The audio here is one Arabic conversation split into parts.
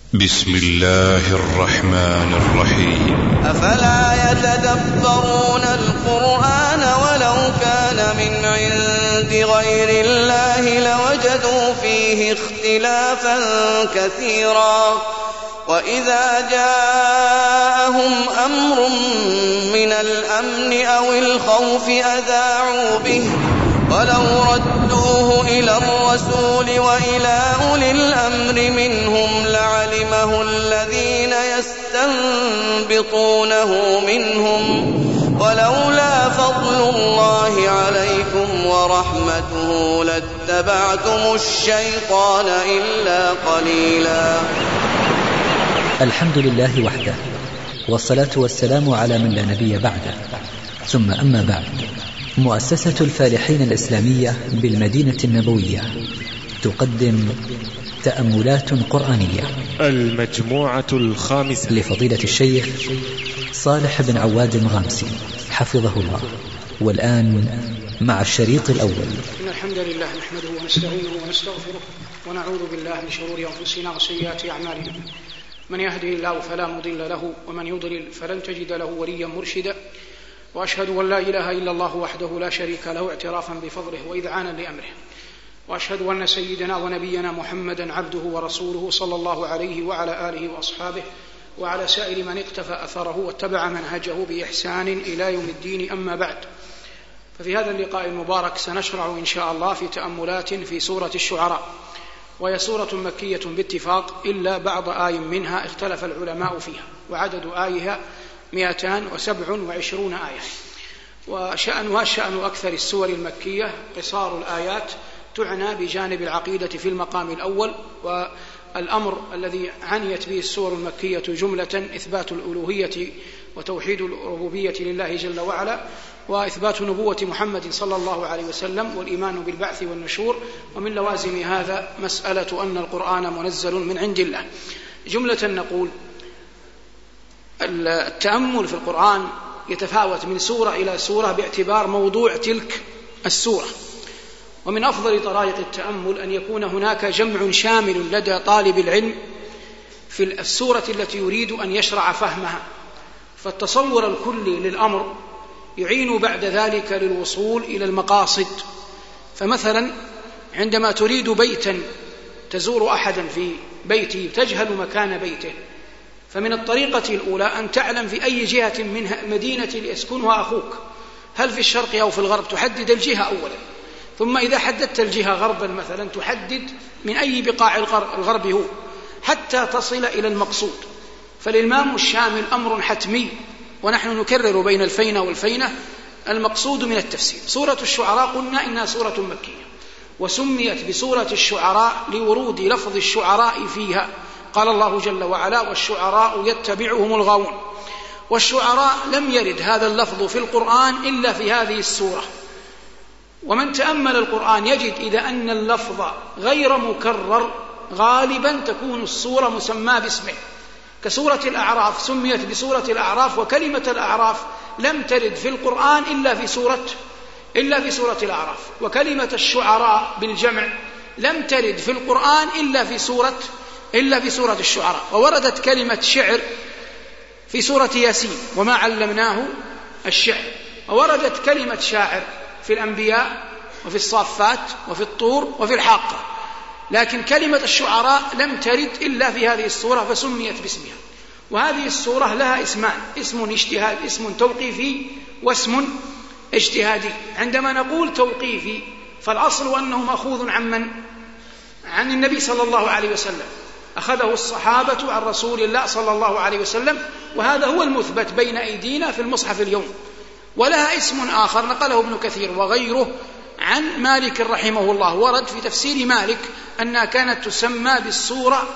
بسم الله الرحمن الرحيم. أفلا يتدبرون القرآن ولو كان من عند غير الله لوجدوا فيه اختلافا كثيرا. وإذا جاءهم أمر من الأمن أو الخوف أذاعوا به ولو ردوه إلى الرسول وإلى أولي الأمر منهم لعلمه الذين يستنبطونه منهم ولولا فضل الله عليكم ورحمته لاتبعتم الشيطان إلا قليلا. الحمد لله وحده، والصلاة والسلام على من لا نبي بعده، ثم أما بعد. مؤسسة الفالحين الإسلامية بالمدينة النبوية تقدم تأملات قرآنية، المجموعة الخامسة لفضيلة الشيخ صالح بن عواد المغامسي حفظه الله. والآن مع الشريط الأول. إن الحمد لله نحمده ونستعينه ونستغفره ونعوذ بالله من شرور أنفسنا وسيئات أعمالنا. من يهده الله فلا مضل له ومن يضلل فلن تجد له وليا مرشدا. وأشهد أن لا إله إلا الله وحده لا شريك له اعترافا بفضله وإذعانا لأمره. وأشهد أن سيدنا ونبينا محمدا عبده ورسوله صلى الله عليه وعلى آله وأصحابه وعلى سائر من اقتفى أثره واتبع منهجه بإحسان إلى يوم الدين. أما بعد، ففي هذا اللقاء المبارك سنشرع إن شاء الله في تأملات في سورة الشعراء، وهي سورة مكية باتفاق إلا بعض آي منها اختلف العلماء فيها، وعدد آيها 227 آية. وشأنها شأن أكثر السور المكية، قصار الآيات، تعنى بجانب العقيدة في المقام الأول. والأمر الذي عنيت به السور المكية جملة إثبات الألوهية وتوحيد الربوبية لله جل وعلا، وإثبات نبوة محمد صلى الله عليه وسلم، والإيمان بالبعث والنشور. ومن لوازم هذا مسألة أن القرآن منزل من عند الله. جملة نقول التأمل في القرآن يتفاوت من سورة إلى سورة باعتبار موضوع تلك السورة. ومن أفضل طرائق التأمل أن يكون هناك جمع شامل لدى طالب العلم في السورة التي يريد أن يشرع فهمها، فالتصور الكلي للأمر يعين بعد ذلك للوصول إلى المقاصد. فمثلا عندما تريد بيتا تزور أحدا في بيته تجهل مكان بيته، فمن الطريقة الأولى أن تعلم في أي جهة من مدينة يسكنها أخوك، هل في الشرق أو في الغرب، تحدد الجهة أولا. ثم إذا حددت الجهة غربا مثلا تحدد من أي بقاع الغرب هو حتى تصل إلى المقصود. فالإلمام الشامل أمر حتمي، ونحن نكرر بين الفينة والفينة المقصود من التفسير. سورة الشعراء قلنا إنها سورة مكية، وسميت بسورة الشعراء لورود لفظ الشعراء فيها. قال الله جل وعلا: والشعراء يتبعهم الغاوون. والشعراء لم يرد هذا اللفظ في القرآن إلا في هذه السورة. ومن تأمل القرآن يجد إذا أن اللفظ غير مكرر غالبا تكون السورة مسمى باسمه، كسورة الأعراف سميت بسورة الأعراف، وكلمة الأعراف لم ترد في القرآن إلا في سورة الأعراف. وكلمة الشعراء بالجمع لم ترد في القرآن إلا في سورة الشعراء. ووردت كلمة شعر في سورة ياسين: وما علمناه الشعر. ووردت كلمة شاعر في الأنبياء وفي الصافات وفي الطور وفي الحاقة، لكن كلمة الشعراء لم ترد إلا في هذه السورة فسميت باسمها. وهذه السورة لها اسمان: اسم توقيفي واسم اجتهادي. عندما نقول توقيفي فالأصل أنه مأخوذ عن النبي صلى الله عليه وسلم، أخذه الصحابة عن رسول الله صلى الله عليه وسلم، وهذا هو المثبت بين أيدينا في المصحف اليوم. ولها اسم آخر نقله ابن كثير وغيره عن مالك رحمه الله، ورد في تفسير مالك أنها كانت تسمى بالسورة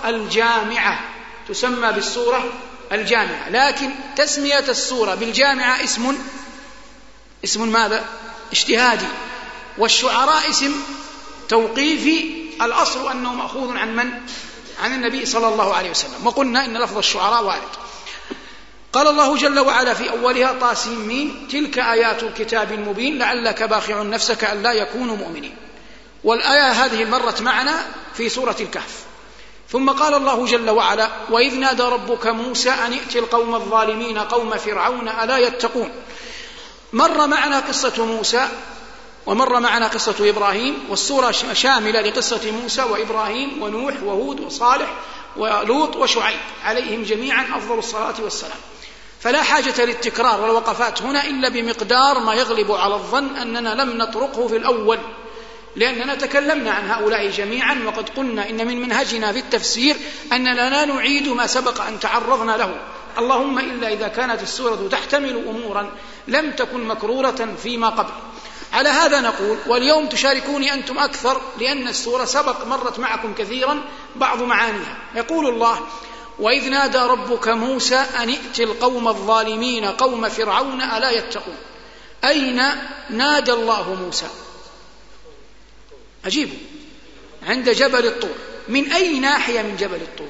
الجامعة، لكن تسمية السورة بالجامعة اسم ماذا؟ اجتهادي. والشعراء اسم توقيفي، الأصل أنه مأخوذ عن النبي صلى الله عليه وسلم. وقلنا إن لفظ الشعراء وارد. قال الله جل وعلا في أولها: طاسين تلك آيات الكتاب المبين لعلك باخع نفسك ألا يكونوا مؤمنين. والآية هذه مرت معنا في سورة الكهف. ثم قال الله جل وعلا: وإذ نادى ربك موسى أن ائت القوم الظالمين قوم فرعون ألا يتقون. مر معنا قصة موسى ومر معنا قصة إبراهيم، والسورة شاملة لقصة موسى وإبراهيم ونوح وهود وصالح ولوط وشعيب عليهم جميعا أفضل الصلاة والسلام، فلا حاجة للتكرار والوقفات هنا إلا بمقدار ما يغلب على الظن أننا لم نطرقه في الأول، لأننا تكلمنا عن هؤلاء جميعا، وقد قلنا إن من منهجنا في التفسير أننا لا نعيد ما سبق أن تعرضنا له، اللهم إلا إذا كانت السورة تحتمل أمورا لم تكن مكرورة فيما قبل. على هذا نقول، واليوم تشاركوني أنتم أكثر لأن السورة سبق مرت معكم كثيرا بعض معانيها. يقول الله: وإذ نادى ربك موسى أن ائت القوم الظالمين قوم فرعون ألا يتقون. أين نادى الله موسى؟ أجيبوا. عند جبل الطور. من أي ناحية من جبل الطور؟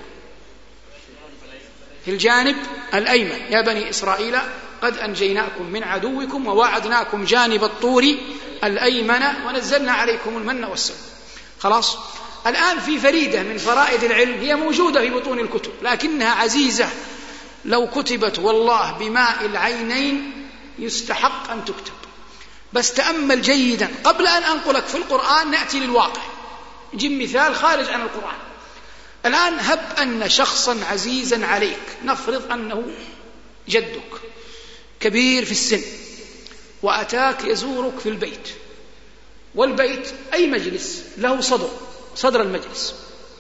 في الجانب الأيمن. يا بني إسرائيل قد أنجيناكم من عدوكم وواعدناكم جانب الطور الأيمن ونزلنا عليكم المن والسلوى. خلاص. الآن في فريدة من فرائد العلم هي موجودة في بطون الكتب لكنها عزيزة، لو كتبت والله بماء العينين يستحق أن تكتب، بس تأمل جيدا. قبل أن أنقلك في القرآن نأتي للواقع، نجيب مثال خارج عن القرآن. الآن هب أن شخصا عزيزا عليك، نفرض أنه جدك كبير في السن، وأتاك يزورك في البيت، والبيت أي مجلس له صدر المجلس.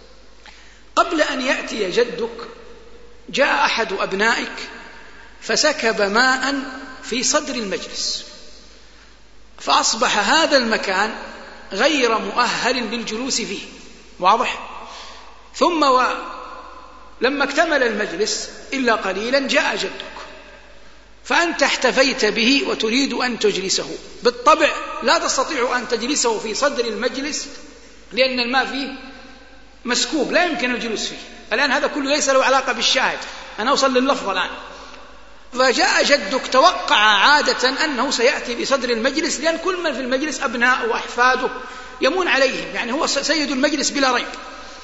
قبل أن يأتي جدك جاء أحد أبنائك فسكب ماء في صدر المجلس، فأصبح هذا المكان غير مؤهل للجلوس فيه. واضح؟ ثم لما اكتمل المجلس إلا قليلا جاء جدك، فأنت احتفيت به وتريد أن تجلسه. بالطبع لا تستطيع أن تجلسه في صدر المجلس لأن الماء فيه مسكوب لا يمكن الجلوس فيه. الآن هذا كله ليس له علاقة بالشاهد، أنا أوصل لللفظ الآن. فجاء جدك توقع عادة أنه سيأتي بصدر المجلس، لأن كل من في المجلس أبناء وأحفاده يمون عليهم، يعني هو سيد المجلس بلا ريب.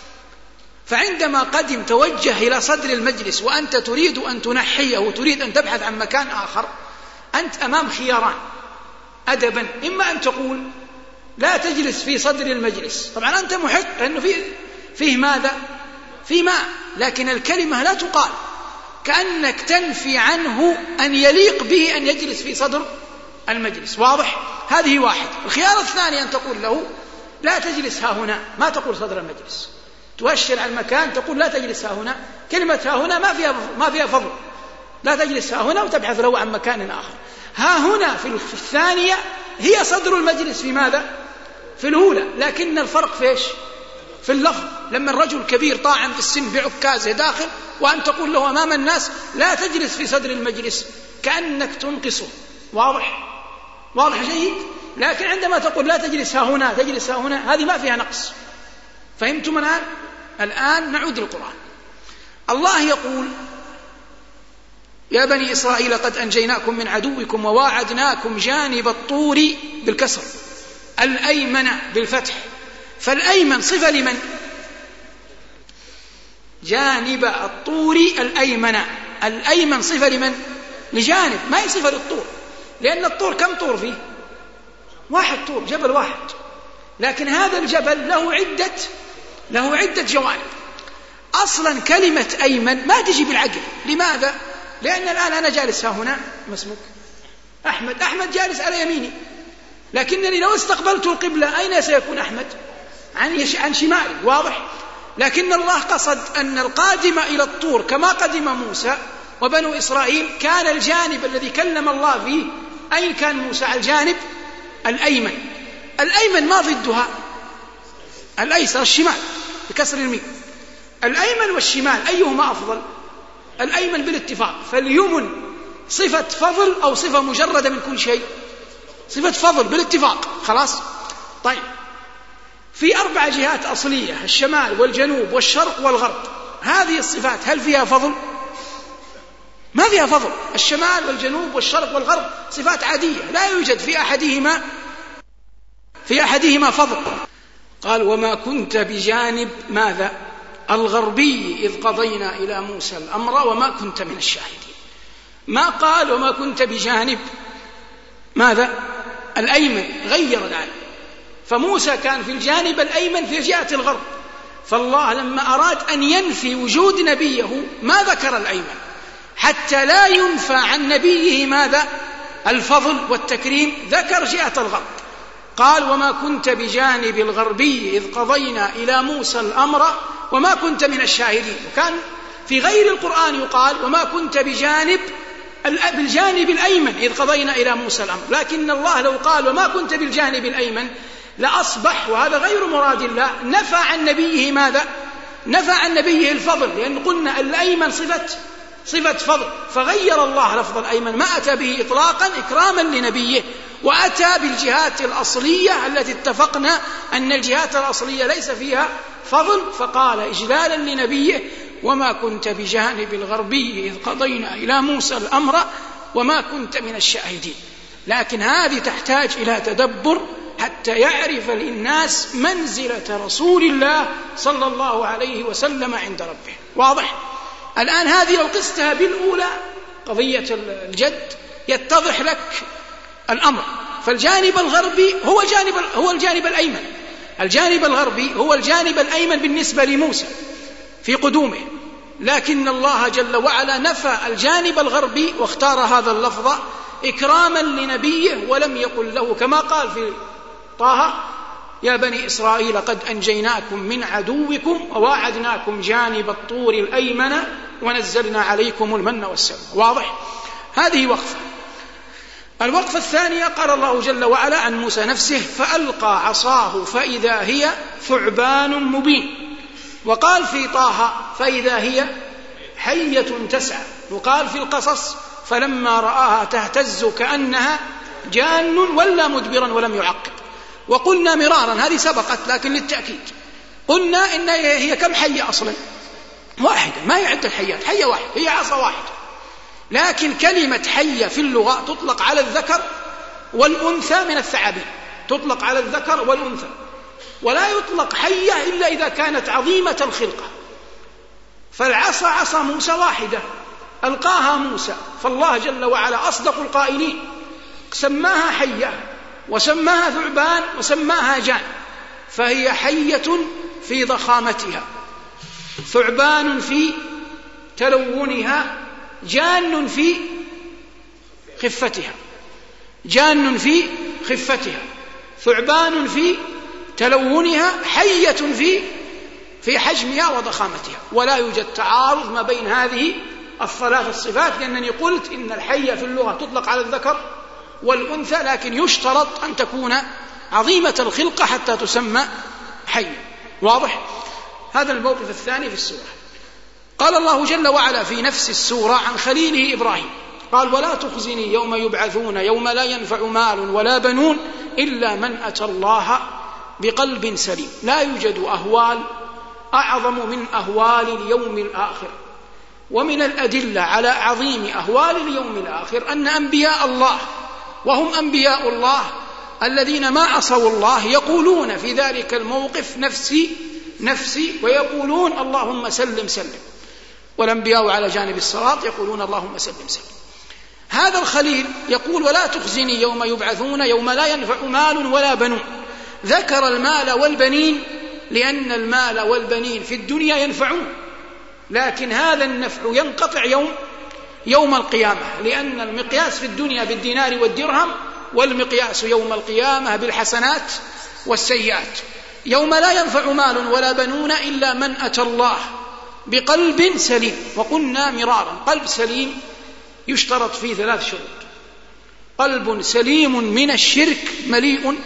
فعندما قدم توجه إلى صدر المجلس وأنت تريد أن تنحيه وتريد أن تبحث عن مكان آخر، أنت أمام خياران أدبا: إما أن تقول لا تجلس في صدر المجلس، طبعا أنت محق لأنه فيه ماذا؟ فيه ماء، لكن الكلمة لا تقال، كأنك تنفي عنه أن يليق به أن يجلس في صدر المجلس. واضح؟ هذه واحد. الخيار الثاني أن تقول له لا تجلس ها هنا، ما تقول صدر المجلس، تؤشر على المكان، تقول لا تجلس ها هنا. كلمة ها هنا ما فيها فضل، لا تجلس ها هنا وتبحث له عن مكان آخر. ها هنا في الثانية هي صدر المجلس في ماذا؟ في الأولى، لكن الفرق فيش؟ في اللفظ. لما الرجل كبير طاعن في السن بعكازه داخل وأن تقول له أمام الناس لا تجلس في صدر المجلس، كأنك تنقصه. واضح؟ واضح جيد؟ لكن عندما تقول لا تجلس ها هنا تجلس ها هنا، هذه ما فيها نقص. فهمتم الآن؟ الآن نعود للقرآن. الله يقول: يا بني إسرائيل قد أنجيناكم من عدوكم وواعدناكم جانب الطور بالكسر، الأيمن بالفتح. فالأيمن صفة لمن؟ جانب الطور الأيمن. الأيمن صفة لمن؟ لجانب، ما هي صفة للطور، لأن الطور كم طور فيه؟ واحد طور، جبل واحد، لكن هذا الجبل له عدة جوانب. أصلا كلمة أيمن ما تجي بالعقل. لماذا؟ لأن الآن أنا جالس ها هنا، ما اسمك؟ أحمد جالس على يميني، لكنني لو استقبلت القبلة أين سيكون أحمد؟ عن شمالي. واضح؟ لكن الله قصد أن القادم إلى الطور كما قدم موسى وبنو إسرائيل كان الجانب الذي كلم الله فيه. أين كان موسى؟ على الجانب الأيمن. الأيمن ما ضدها؟ الأيسر، الشمال بكسر الميم. الأيمن والشمال أيهما أفضل؟ الأيمن بالاتفاق. فاليمن صفة فضل أو صفة مجردة من كل شيء؟ صفة فضل بالاتفاق. خلاص؟ طيب، في 4 جهات أصلية: الشمال والجنوب والشرق والغرب. هذه الصفات هل فيها فضل؟ ما فيها فضل. الشمال والجنوب والشرق والغرب صفات عادية، لا يوجد في أحدهما فضل. قال: وما كنت بجانب ماذا؟ الغربي إذ قضينا إلى موسى الأمر وما كنت من الشاهدين. ما قال وما كنت بجانب ماذا؟ الأيمن، غير الآن. فموسى كان في الجانب الأيمن في جهة الغرب، فالله لما أراد أن ينفي وجود نبيه ما ذكر الأيمن حتى لا ينفى عن نبيه ماذا؟ الفضل والتكريم، ذكر جهة الغرب. قال وما كنت بجانب الغربي إذ قضينا إلى موسى الأمر وما كنت من الشاهدين. وكان في غير القرآن يقال وما كنت بالجانب الأيمن إذ قضينا إلى موسى الأمر، لكن الله لو قال وما كنت بالجانب الأيمن لأصبح، وهذا غير مراد الله، نفى عن نبيه ماذا؟ نفى عن نبيه الفضل، لأن قلنا الأيمن صفة فضل، فغير الله لفظ الأيمن، ما أتى به إطلاقا إكراما لنبيه، وأتى بالجهات الأصلية التي اتفقنا أن الجهات الأصلية ليس فيها فضل، فقال إجلالا لنبيه وما كنت بجانب الغربي إذ قضينا إلى موسى الأمر وما كنت من الشاهدين. لكن هذه تحتاج إلى تدبر حتى يعرف الناس منزلة رسول الله صلى الله عليه وسلم عند ربه. واضح؟ الآن هذه لو قستها بالأولى قضية الجد يتضح لك الأمر. فالجانب الغربي هو الجانب الأيمن، الجانب الغربي هو الجانب الأيمن بالنسبة لموسى في قدومه، لكن الله جل وعلا نفى الجانب الغربي واختار هذا اللفظ إكراما لنبيه، ولم يقل له كما قال في طه يا بني إسرائيل قد أنجيناكم من عدوكم وواعدناكم جانب الطور الأيمن ونزلنا عليكم المن والسلوى. واضح؟ هذه وقفة. الوقفة الثانية قال الله جل وعلا عن موسى نفسه فألقى عصاه فإذا هي ثعبان مبين، وقال في طه فإذا هي حية تسعى، وقال في القصص فلما رآها تهتز كأنها جان ولا مدبرا ولم يعقب. وقلنا مرارا، هذه سبقت لكن للتأكيد، قلنا إن هي كم حية أصلا؟ واحدة، ما يعد الحيات، حية واحدة، هي عصا واحدة. لكن كلمة حية في اللغة تطلق على الذكر والأنثى من الثعابين، تطلق على الذكر والأنثى، ولا يطلق حية إلا إذا كانت عظيمة الخلقة. فالعصا عصا موسى واحدة ألقاها موسى، فالله جل وعلا أصدق القائلين سماها حية وسماها ثعبان وسماها جان، فهي حية في ضخامتها، ثعبان في تلونها، جان في خفتها، جان في خفتها، ثعبان في تلونها، حية في حجمها وضخامتها. ولا يوجد تعارض ما بين هذه الثلاث الصفات، لأنني قلت إن الحية في اللغة تطلق على الذكر والأنثى، لكن يشترط أن تكون عظيمة الخلقة حتى تسمى حية. واضح؟ هذا الموقف الثاني في السورة. قال الله جل وعلا في نفس السورة عن خليله إبراهيم، قال ولا تخزني يوم يبعثون يوم لا ينفع مال ولا بنون إلا من أتى الله بقلب سليم. لا يوجد أهوال أعظم من أهوال اليوم الآخر، ومن الأدلة على عظيم أهوال اليوم الآخر أن أنبياء الله وهم أنبياء الله الذين ما عصوا الله يقولون في ذلك الموقف نفسي نفسي، ويقولون اللهم سلم سلم، والأنبياء على جانب الصراط يقولون اللهم سلم سلم. هذا الخليل يقول ولا تخزني يوم يبعثون يوم لا ينفع مال ولا بنون. ذكر المال والبنين لأن المال والبنين في الدنيا ينفعون، لكن هذا النفع ينقطع يوم القيامة، لأن المقياس في الدنيا بالدينار والدرهم، والمقياس يوم القيامة بالحسنات والسيئات. يوم لا ينفع مال ولا بنون إلا من أتى الله بقلب سليم. وقلنا مرارا قلب سليم يشترط فيه 3 شروط: قلب سليم من الشرك مليء،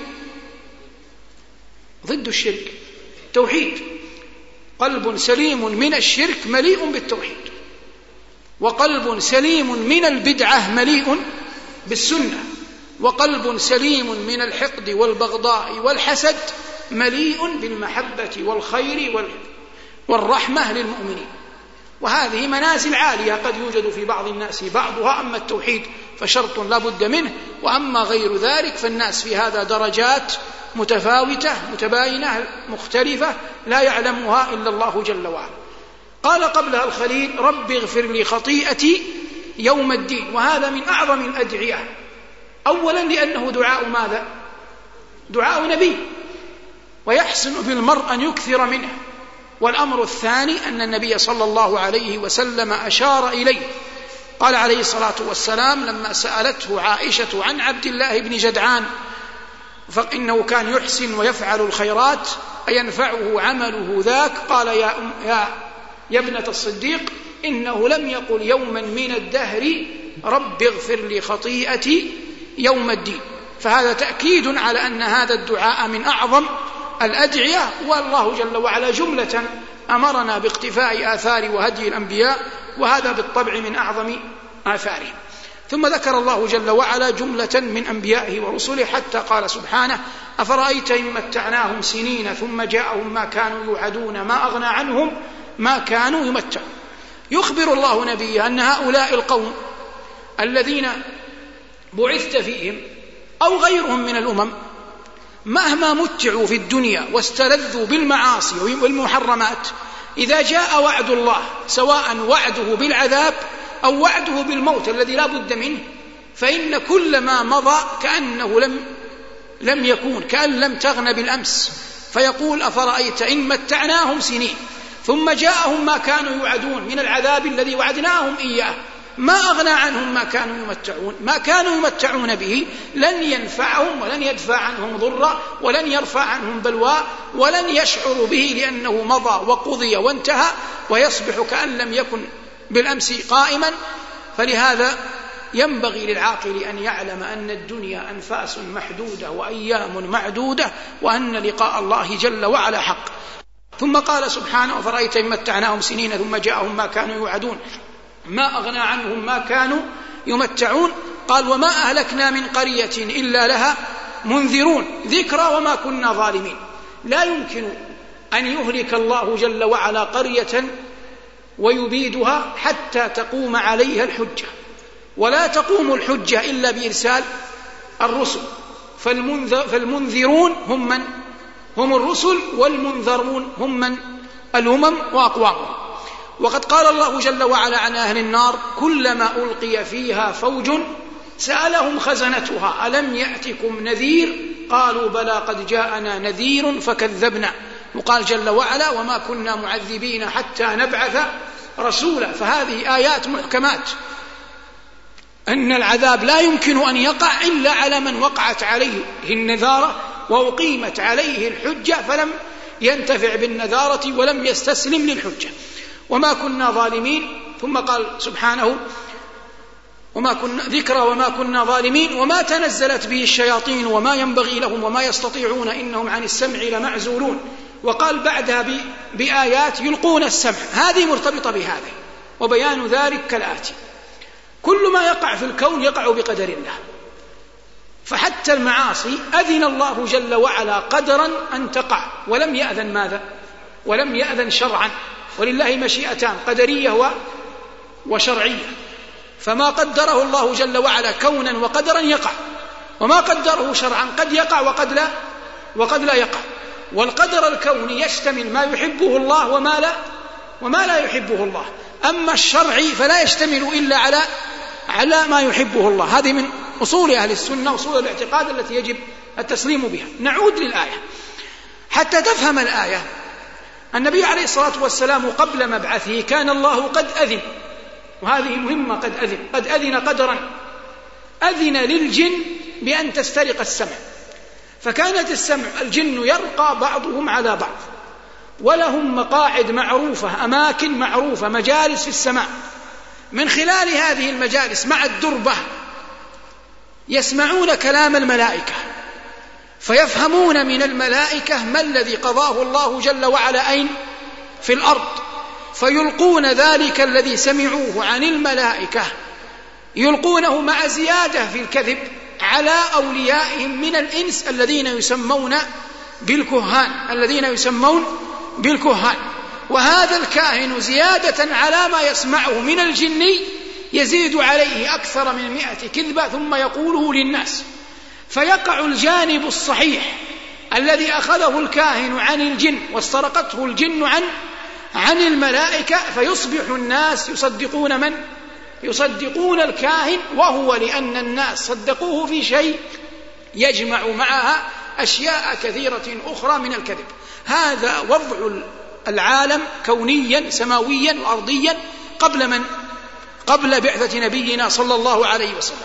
ضد الشرك توحيد، قلب سليم من الشرك مليء بالتوحيد، وقلب سليم من البدعة مليء بالسنة، وقلب سليم من الحقد والبغضاء والحسد مليء بالمحبة والخير والرحمة للمؤمنين. وهذه منازل عالية قد يوجد في بعض الناس بعضها، أما التوحيد فشرط لا بد منه، وأما غير ذلك فالناس في هذا درجات متفاوتة متباينة مختلفة لا يعلمها إلا الله جل وعلا. قال قبلها الخليل: رب اغفر لي خطيئتي يوم الدين، وهذا من أعظم الأدعية، أولا لأنه دعاء ماذا؟ دعاء نبي، ويحسن بالمرء أن يكثر منه. والأمر الثاني أن النبي صلى الله عليه وسلم أشار إليه، قال عليه الصلاة والسلام لما سألته عائشة عن عبد الله بن جدعان فإنه كان يحسن ويفعل الخيرات أينفعه عمله ذاك؟ قال يا ابنة الصديق إنه لم يقل يوما من الدهر رب اغفر لي خطيئتي يوم الدين. فهذا تأكيد على أن هذا الدعاء من أعظم الأدعية، والله جل وعلا جملة أمرنا باقتفاء آثار وهدي الأنبياء، وهذا بالطبع من أعظم آثارهم. ثم ذكر الله جل وعلا جملة من أنبيائه ورسله حتى قال سبحانه: أفرأيت إن متعناهم سنين ثم جاءهم ما كانوا يوعدون ما أغنى عنهم ما كانوا يمتعون. يخبر الله نبيه أن هؤلاء القوم الذين بعثت فيهم أو غيرهم من الأمم مهما متعوا في الدنيا واستلذوا بالمعاصي والمحرمات، إذا جاء وعد الله سواء وعده بالعذاب أو وعده بالموت الذي لا بد منه، فإن كل ما مضى كأنه لم يكون، كأن لم تغن بالأمس. فيقول: أفرأيت إن متعناهم سنين ثم جاءهم ما كانوا يوعدون من العذاب الذي وعدناهم إياه ما أغنى عنهم ما كانوا يمتعون. ما كانوا يمتعون به لن ينفعهم ولن يدفع عنهم ضرا ولن يرفع عنهم بلواء ولن يشعروا به، لأنه مضى وقضي وانتهى ويصبح كأن لم يكن بالأمس قائما. فلهذا ينبغي للعاقل أن يعلم أن الدنيا أنفاس محدودة وأيام معدودة، وأن لقاء الله جل وعلا حق. ثم قال سبحانه: أفرأيت إن متعناهم سنين ثم جاءهم ما كانوا يوعدون ما أغنى عنهم ما كانوا يمتعون. قال: وما أهلكنا من قرية إلا لها منذرون ذكرى وما كنا ظالمين. لا يمكن أن يهلك الله جل وعلا قرية ويبيدها حتى تقوم عليها الحجة، ولا تقوم الحجة إلا بإرسال الرسل. فالمنذرون هم من؟ هم الرسل، والمنذرون هم من؟ الأمم وأقوامهم. وقد قال الله جل وعلا عن أهل النار: كلما ألقي فيها فوج سألهم خزنتها ألم يأتكم نذير قالوا بلى قد جاءنا نذير فكذبنا. وقال جل وعلا: وما كنا معذبين حتى نبعث رسولا. فهذه آيات محكمات أن العذاب لا يمكن أن يقع إلا على من وقعت عليه النذارة وأقيمت عليه الحجة فلم ينتفع بالنذارة ولم يستسلم للحجة. وما كنا ظالمين. ثم قال سبحانه: وما كنا ذكرى وما كنا ظالمين وما تنزلت به الشياطين وما ينبغي لهم وما يستطيعون إنهم عن السمع لمعزولون. وقال بعدها بآيات يلقون السمع، هذه مرتبطة بهذا. وبيان ذلك كالآتي: كل ما يقع في الكون يقع بقدر الله، فحتى المعاصي أذن الله جل وعلا قدرا أن تقع، ولم يأذن ماذا؟ ولم يأذن شرعا. ولله مشيئتان قدرية وشرعية، فما قدره الله جل وعلا كونا وقدرا يقع، وما قدره شرعا قد يقع وقد لا يقع. والقدر الكوني يشتمل ما يحبه الله وما لا يحبه الله. أما الشرعي فلا يشتمل إلا على ما يحبه الله. هذه من أصول أهل السنة، أصول الاعتقاد التي يجب التسليم بها. نعود للآية حتى تفهم الآية. النبي عليه الصلاة والسلام قبل مبعثه كان الله قد أذن، وهذه مهمة، قد أذن قدرا، أذن للجن بأن تسترق السمع. فكانت الجن يرقى بعضهم على بعض، ولهم مقاعد معروفة، أماكن معروفة، مجالس في السماء. من خلال هذه المجالس مع الدربة يسمعون كلام الملائكة، فيفهمون من الملائكة ما الذي قضاه الله جل وعلا أين؟ في الأرض. فيلقون ذلك الذي سمعوه عن الملائكة، يلقونه مع زيادة في الكذب على أوليائهم من الإنس الذين يسمون بالكهان. وهذا الكاهن زيادة على ما يسمعه من الجن يزيد عليه أكثر من 100 كذبة ثم يقوله للناس، فيقع الجانب الصحيح الذي أخذه الكاهن عن الجن واسترقته الجن عن الملائكة، فيصبح الناس يصدقون من؟ يصدقون الكاهن، وهو لأن الناس صدقوه في شيء يجمع معها أشياء كثيرة أخرى من الكذب. هذا وضع العالم كونيا سماويا وأرضيا قبل من؟ قبل بعثة نبينا صلى الله عليه وسلم.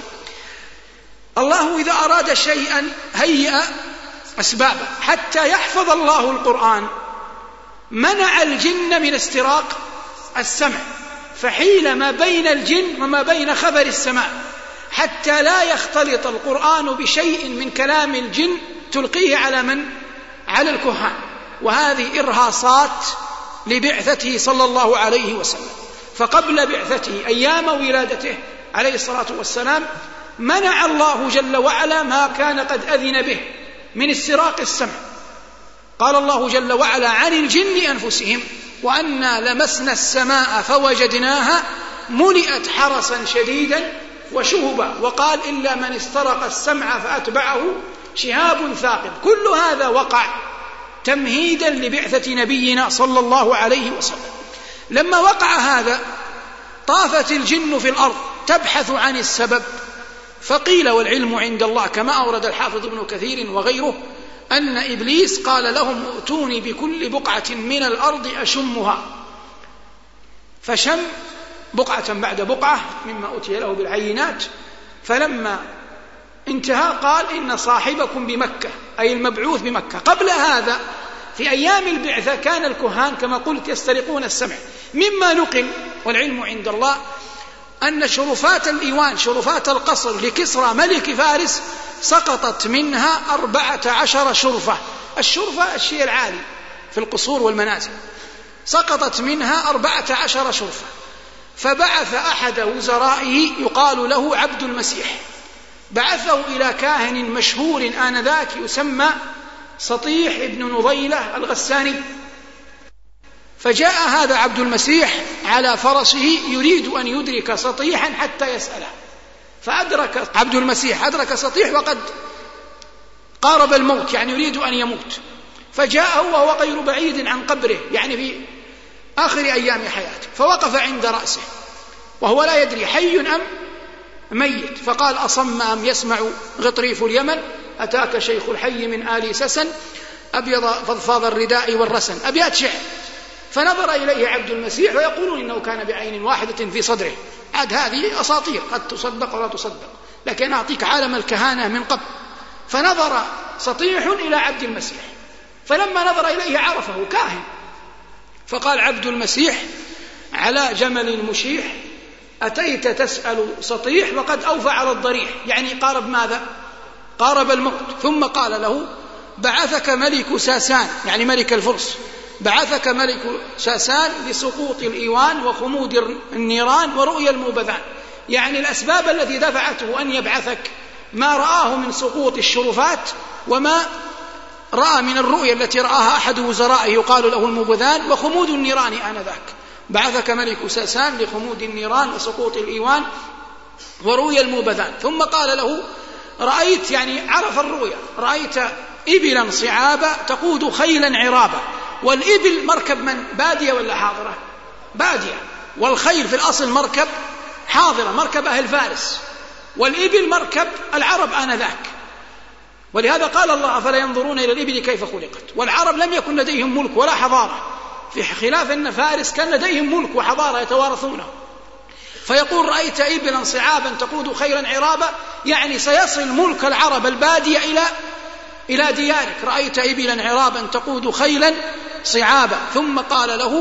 الله إذا أراد شيئا هيئ أسبابه. حتى يحفظ الله القرآن منع الجن من استراق السمع، فحيل ما بين الجن وما بين خبر السماء حتى لا يختلط القرآن بشيء من كلام الجن تلقيه على من؟ على الكهان. وهذه إرهاصات لبعثته صلى الله عليه وسلم. فقبل بعثته أيام ولادته عليه الصلاة والسلام منع الله جل وعلا ما كان قد أذن به من استراق السمع. قال الله جل وعلا عن الجن أنفسهم وأنا لمسنا السماء فوجدناها ملئت حرسا شديدا وشهبا، وقال إلا من استرق السمع فأتبعه شهاب ثاقب. كل هذا وقع تمهيدا لبعثة نبينا صلى الله عليه وسلم. لما وقع هذا طافت الجن في الأرض تبحث عن السبب، فقيل والعلم عند الله كما أورد الحافظ ابن كثير وغيره أن إبليس قال لهم ائتوني بكل بقعة من الأرض أشمها، فشم بقعة بعد بقعة مما أتي له بالعينات، فلما انتهى قال إن صاحبكم بمكة، أي المبعوث بمكة. قبل هذا في أيام البعثة كان الكهان كما قلت يسترقون السمع. مما نقل والعلم عند الله أن شرفات الإيوان شرفات القصر لكسرى ملك فارس سقطت منها 14 شرفة. الشرفة الشيء العالي في القصور والمنازل، سقطت منها 14 شرفة. فبعث أحد وزرائه يقال له عبد المسيح، بعثه إلى كاهن مشهور آنذاك يسمى سطيح ابن نضيلة الغساني. فجاء هذا عبد المسيح على فرسه يريد أن يدرك سطيحا حتى يسأله، فأدرك عبد المسيح أدرك سطيح وقد قارب الموت، يعني يريد أن يموت، فجاءه وهو غير بعيد عن قبره، يعني في آخر أيام حياته، فوقف عند رأسه وهو لا يدري حي أم ميت، فقال أصم أم يسمع غطريف اليمن أتاك شيخ الحي من آل سسن أبيض فضفاض الرداء والرسن، أبيات شعر. فنظر إليه عبد المسيح ويقولون إنه كان بعين واحدة في صدره. عاد هذه أساطير قد تصدق ولا تصدق، لكن أعطيك عالم الكهانة من قبل. فنظر سطيح إلى عبد المسيح، فلما نظر إليه عرفه كاهن، فقال عبد المسيح على جمل مشيح أتيت تسأل سطيح وقد أوفى على الضريح، يعني قارب ماذا؟ قارب الموت. ثم قال له بعثك ملك ساسان، يعني ملك الفرس، بعثك ملك ساسان لسقوط الإيوان وخمود النيران ورؤيا الموبذان، يعني الأسباب التي دفعته أن يبعثك ما رآه من سقوط الشرفات وما رأى من الرؤيا التي رآها أحد وزرائه يقال له الموبذان وخمود النيران آنذاك. بعثك ملك ساسان لخمود النيران وسقوط الإيوان ورؤيا الموبذان. ثم قال له رأيت، يعني عرف الرؤيا، رأيت إبلا صعابة تقود خيلا عرابة. والإبل مركب من؟ بادية ولا حاضرة؟ بادية. والخيل في الأصل مركب حاضرة، مركب أهل فارس، والإبل مركب العرب آنذاك. ولهذا قال الله أفلا ينظرون إلى الإبل كيف خلقت. والعرب لم يكن لديهم ملك ولا حضارة، في خلاف أن فارس كان لديهم ملك وحضارة يتوارثونه. فيقول رأيت إبلا صعابا تقود خيلا عرابة، يعني سيصل ملك العرب البادية إلى ديارك. رأيت إبلا عرابا تقود خيلا صعابا. ثم قال له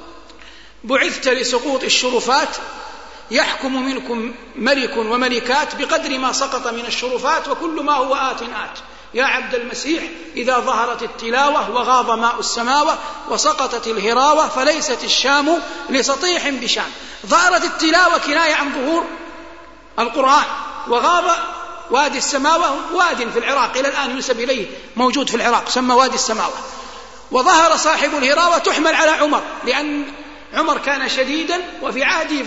بعثت لسقوط الشرفات، يحكم منكم ملك وملكات بقدر ما سقط من الشرفات، وكل ما هو آت يا عبد المسيح إذا ظهرت التلاوة وغاض ماء السماوة وسقطت الهراوة فليست الشام لسطيح بشام. ظهرت التلاوة كناية عن ظهور القرآن، وغاض وادي السماوة واد في العراق إلى الآن ينسب إليه، موجود في العراق سمى وادي السماوة. وظهر صاحب الهراوة تحمل على عمر، لأن عمر كان شديدا وفي عهده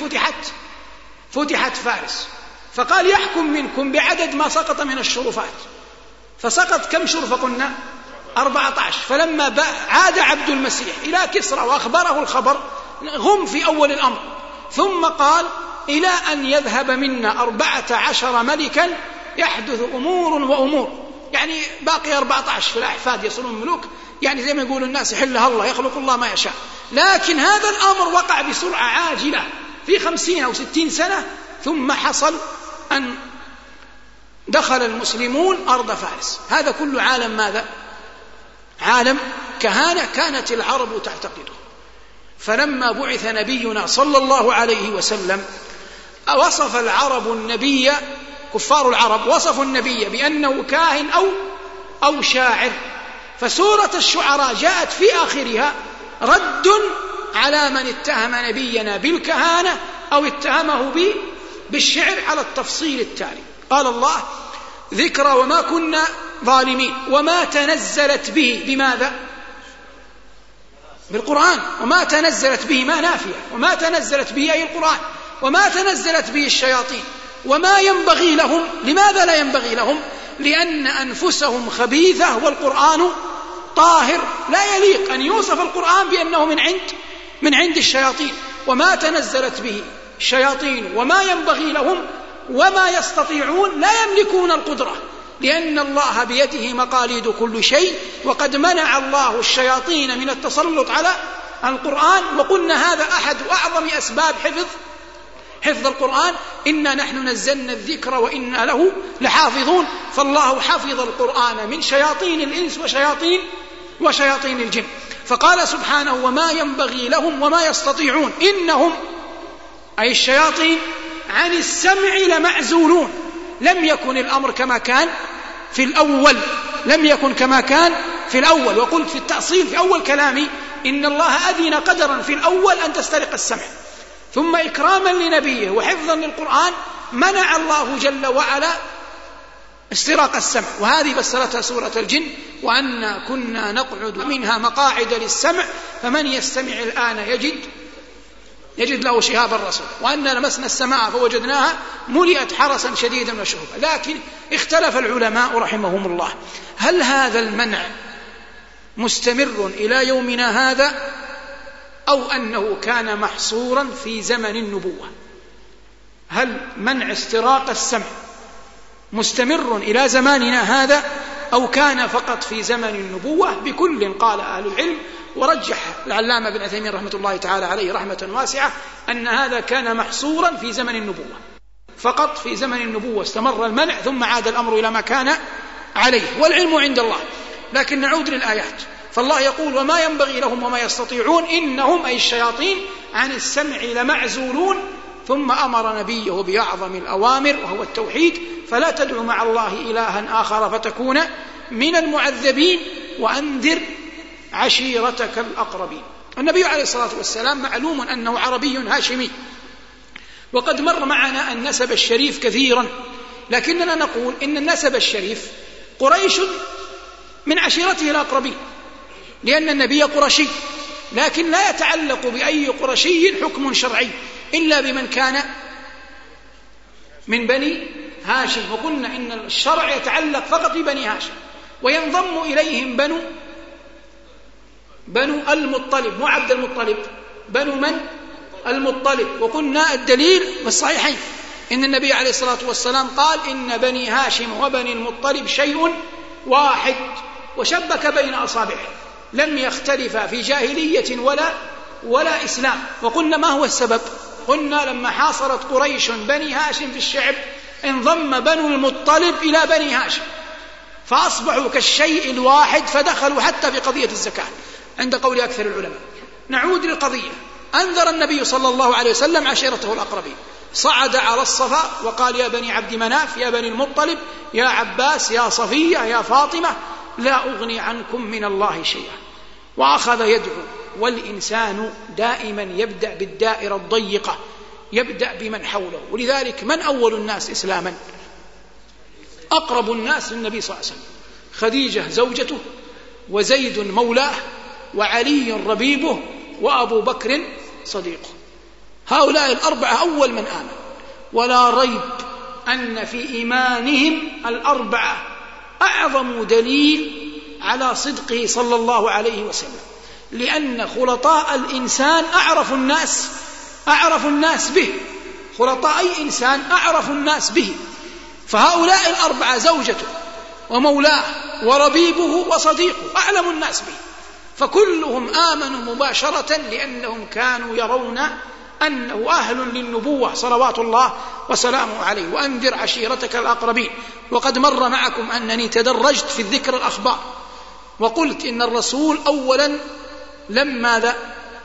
فتحت فارس، فقال يحكم منكم بعدد ما سقط من الشرفات. فسقط كم شرفة قلنا؟ 14. فلما عاد عبد المسيح إلى كسرى وأخبره الخبر غم في أول الأمر، ثم قال إلى أن يذهب منا 14 ملكا يحدث أمور وأمور، يعني باقي 14 في الأحفاد يصلون ملوك، يعني زي ما يقول الناس يحلها الله، يخلق الله ما يشاء. لكن هذا الأمر وقع بسرعة عاجلة في 50 أو 60 سنة، ثم حصل أن دخل المسلمون أرض فارس. هذا كل عالم ماذا؟ عالم كهانة كانت العرب تعتقده. فلما بعث نبينا صلى الله عليه وسلم وصف العرب النبي، كفار العرب وصفوا النبي بأنه كاهن أو شاعر. فسورة الشعراء جاءت في آخرها رد على من اتهم نبينا بالكهانة أو اتهمه بالشعر على التفصيل التالي. قال الله: ذكرى وما كنا ظالمين وما تنزلت به. بماذا؟ بالقرآن. وما تنزلت به ما نافية، وما تنزلت به أي القرآن، وما تنزلت به الشياطين، وما ينبغي لهم. لماذا لا ينبغي لهم؟ لأن أنفسهم خبيثة والقرآن طاهر، لا يليق أن يوصف القرآن بأنه من عند الشياطين. وما تنزلت به الشياطين وما ينبغي لهم وما يستطيعون، لا يملكون القدرة، لأن الله بيده مقاليد كل شيء، وقد منع الله الشياطين من التسلط على القرآن. وقلنا هذا أحد أعظم أسباب حفظ القرآن. إنا نحن نزلنا الذكر وإنا له لحافظون. فالله حفظ القرآن من شياطين الإنس وشياطين الجن. فقال سبحانه: وما ينبغي لهم وما يستطيعون. إنهم أي الشياطين عن السمع لمعزولون. لم يكن الأمر كما كان في الأول، لم يكن كما كان في الأول. وقلت في التأصيل في أول كلامي إن الله أذن قدرا في الأول أن تسترق السمع، ثم إكراما لنبيه وحفظا للقرآن منع الله جل وعلا استراق السمع. وهذه فسرتها سورة الجن: وأنا كنا نقعد منها مقاعد للسمع فمن يستمع الآن يجد له شهابا رصدا. وأنا لمسنا السماء فوجدناها ملئت حرسا شديدا وشهبا. لكن اختلف العلماء رحمهم الله: هل هذا المنع مستمر إلى يومنا هذا أو أنه كان محصورا في زمن النبوة؟ هل منع استراق السمع مستمر إلى زماننا هذا أو كان فقط في زمن النبوة؟ بكل قال أهل العلم، ورجح العلامة ابن عثيمين رحمة الله تعالى عليه رحمة واسعة أن هذا كان محصورا في زمن النبوة فقط. في زمن النبوة استمر المنع ثم عاد الأمر إلى ما كان عليه، والعلم عند الله. لكن نعود للآيات. فالله يقول: وما ينبغي لهم وما يستطيعون إنهم أي الشياطين عن السمع لمعزولون. ثم أمر نبيه بأعظم الأوامر وهو التوحيد: فلا تدع مع الله إلها آخر فتكون من المعذبين وأنذر عشيرتك الأقربين. النبي عليه الصلاة والسلام معلوم أنه عربي هاشمي، وقد مر معنا النسب الشريف كثيرا، لكننا نقول إن النسب الشريف قريش من عشيرته الأقربين، لأن النبي قرشي، لكن لا يتعلق بأي قرشي حكم شرعي إلا بمن كان من بني هاشم. وقلنا إن الشرع يتعلق فقط ببني هاشم، وينضم إليهم بنو المطلب، مو عبد المطلب، بنو من؟ المطلب. وقلنا الدليل بالصحيحين إن النبي عليه الصلاة والسلام قال: إن بني هاشم وبني المطلب شيء واحد، وشبك بين أصابعه، لم يختلفا في جاهلية ولا إسلام. وقلنا ما هو السبب؟ قلنا لما حاصرت قريش بني هاشم في الشعب انضم بنو المطلب إلى بني هاشم فأصبحوا كالشيء الواحد، فدخلوا حتى في قضية الزكاة عند قول أكثر العلماء. نعود للقضية. أنذر النبي صلى الله عليه وسلم عشيرته الأقربين، صعد على الصفا وقال: يا بني عبد مناف، يا بني المطلب، يا عباس، يا صفية، يا فاطمة، لا أغني عنكم من الله شيئا. وأخذ يدعو. والإنسان دائما يبدأ بالدائرة الضيقة، يبدأ بمن حوله. ولذلك من أول الناس إسلاما؟ أقرب الناس للنبي صلى الله عليه وسلم: خديجة زوجته، وزيد مولاه، وعلي ربيبه، وأبو بكر صديقه. هؤلاء الأربعة أول من آمن، ولا ريب أن في إيمانهم الأربعة أعظم دليل على صدقه صلى الله عليه وسلم، لأن خلطاء الإنسان أعرف الناس به، خلطاء أي إنسان أعرف الناس به، فهؤلاء الأربعة زوجته ومولاه وربيبه وصديقه أعلم الناس به، فكلهم آمنوا مباشرة لأنهم كانوا يرون أنه أهل للنبوة صلوات الله وسلامه عليه. وأنذر عشيرتك الأقربين. وقد مر معكم أنني تدرجت في الذكر الأخبار، وقلت إن الرسول أولا لما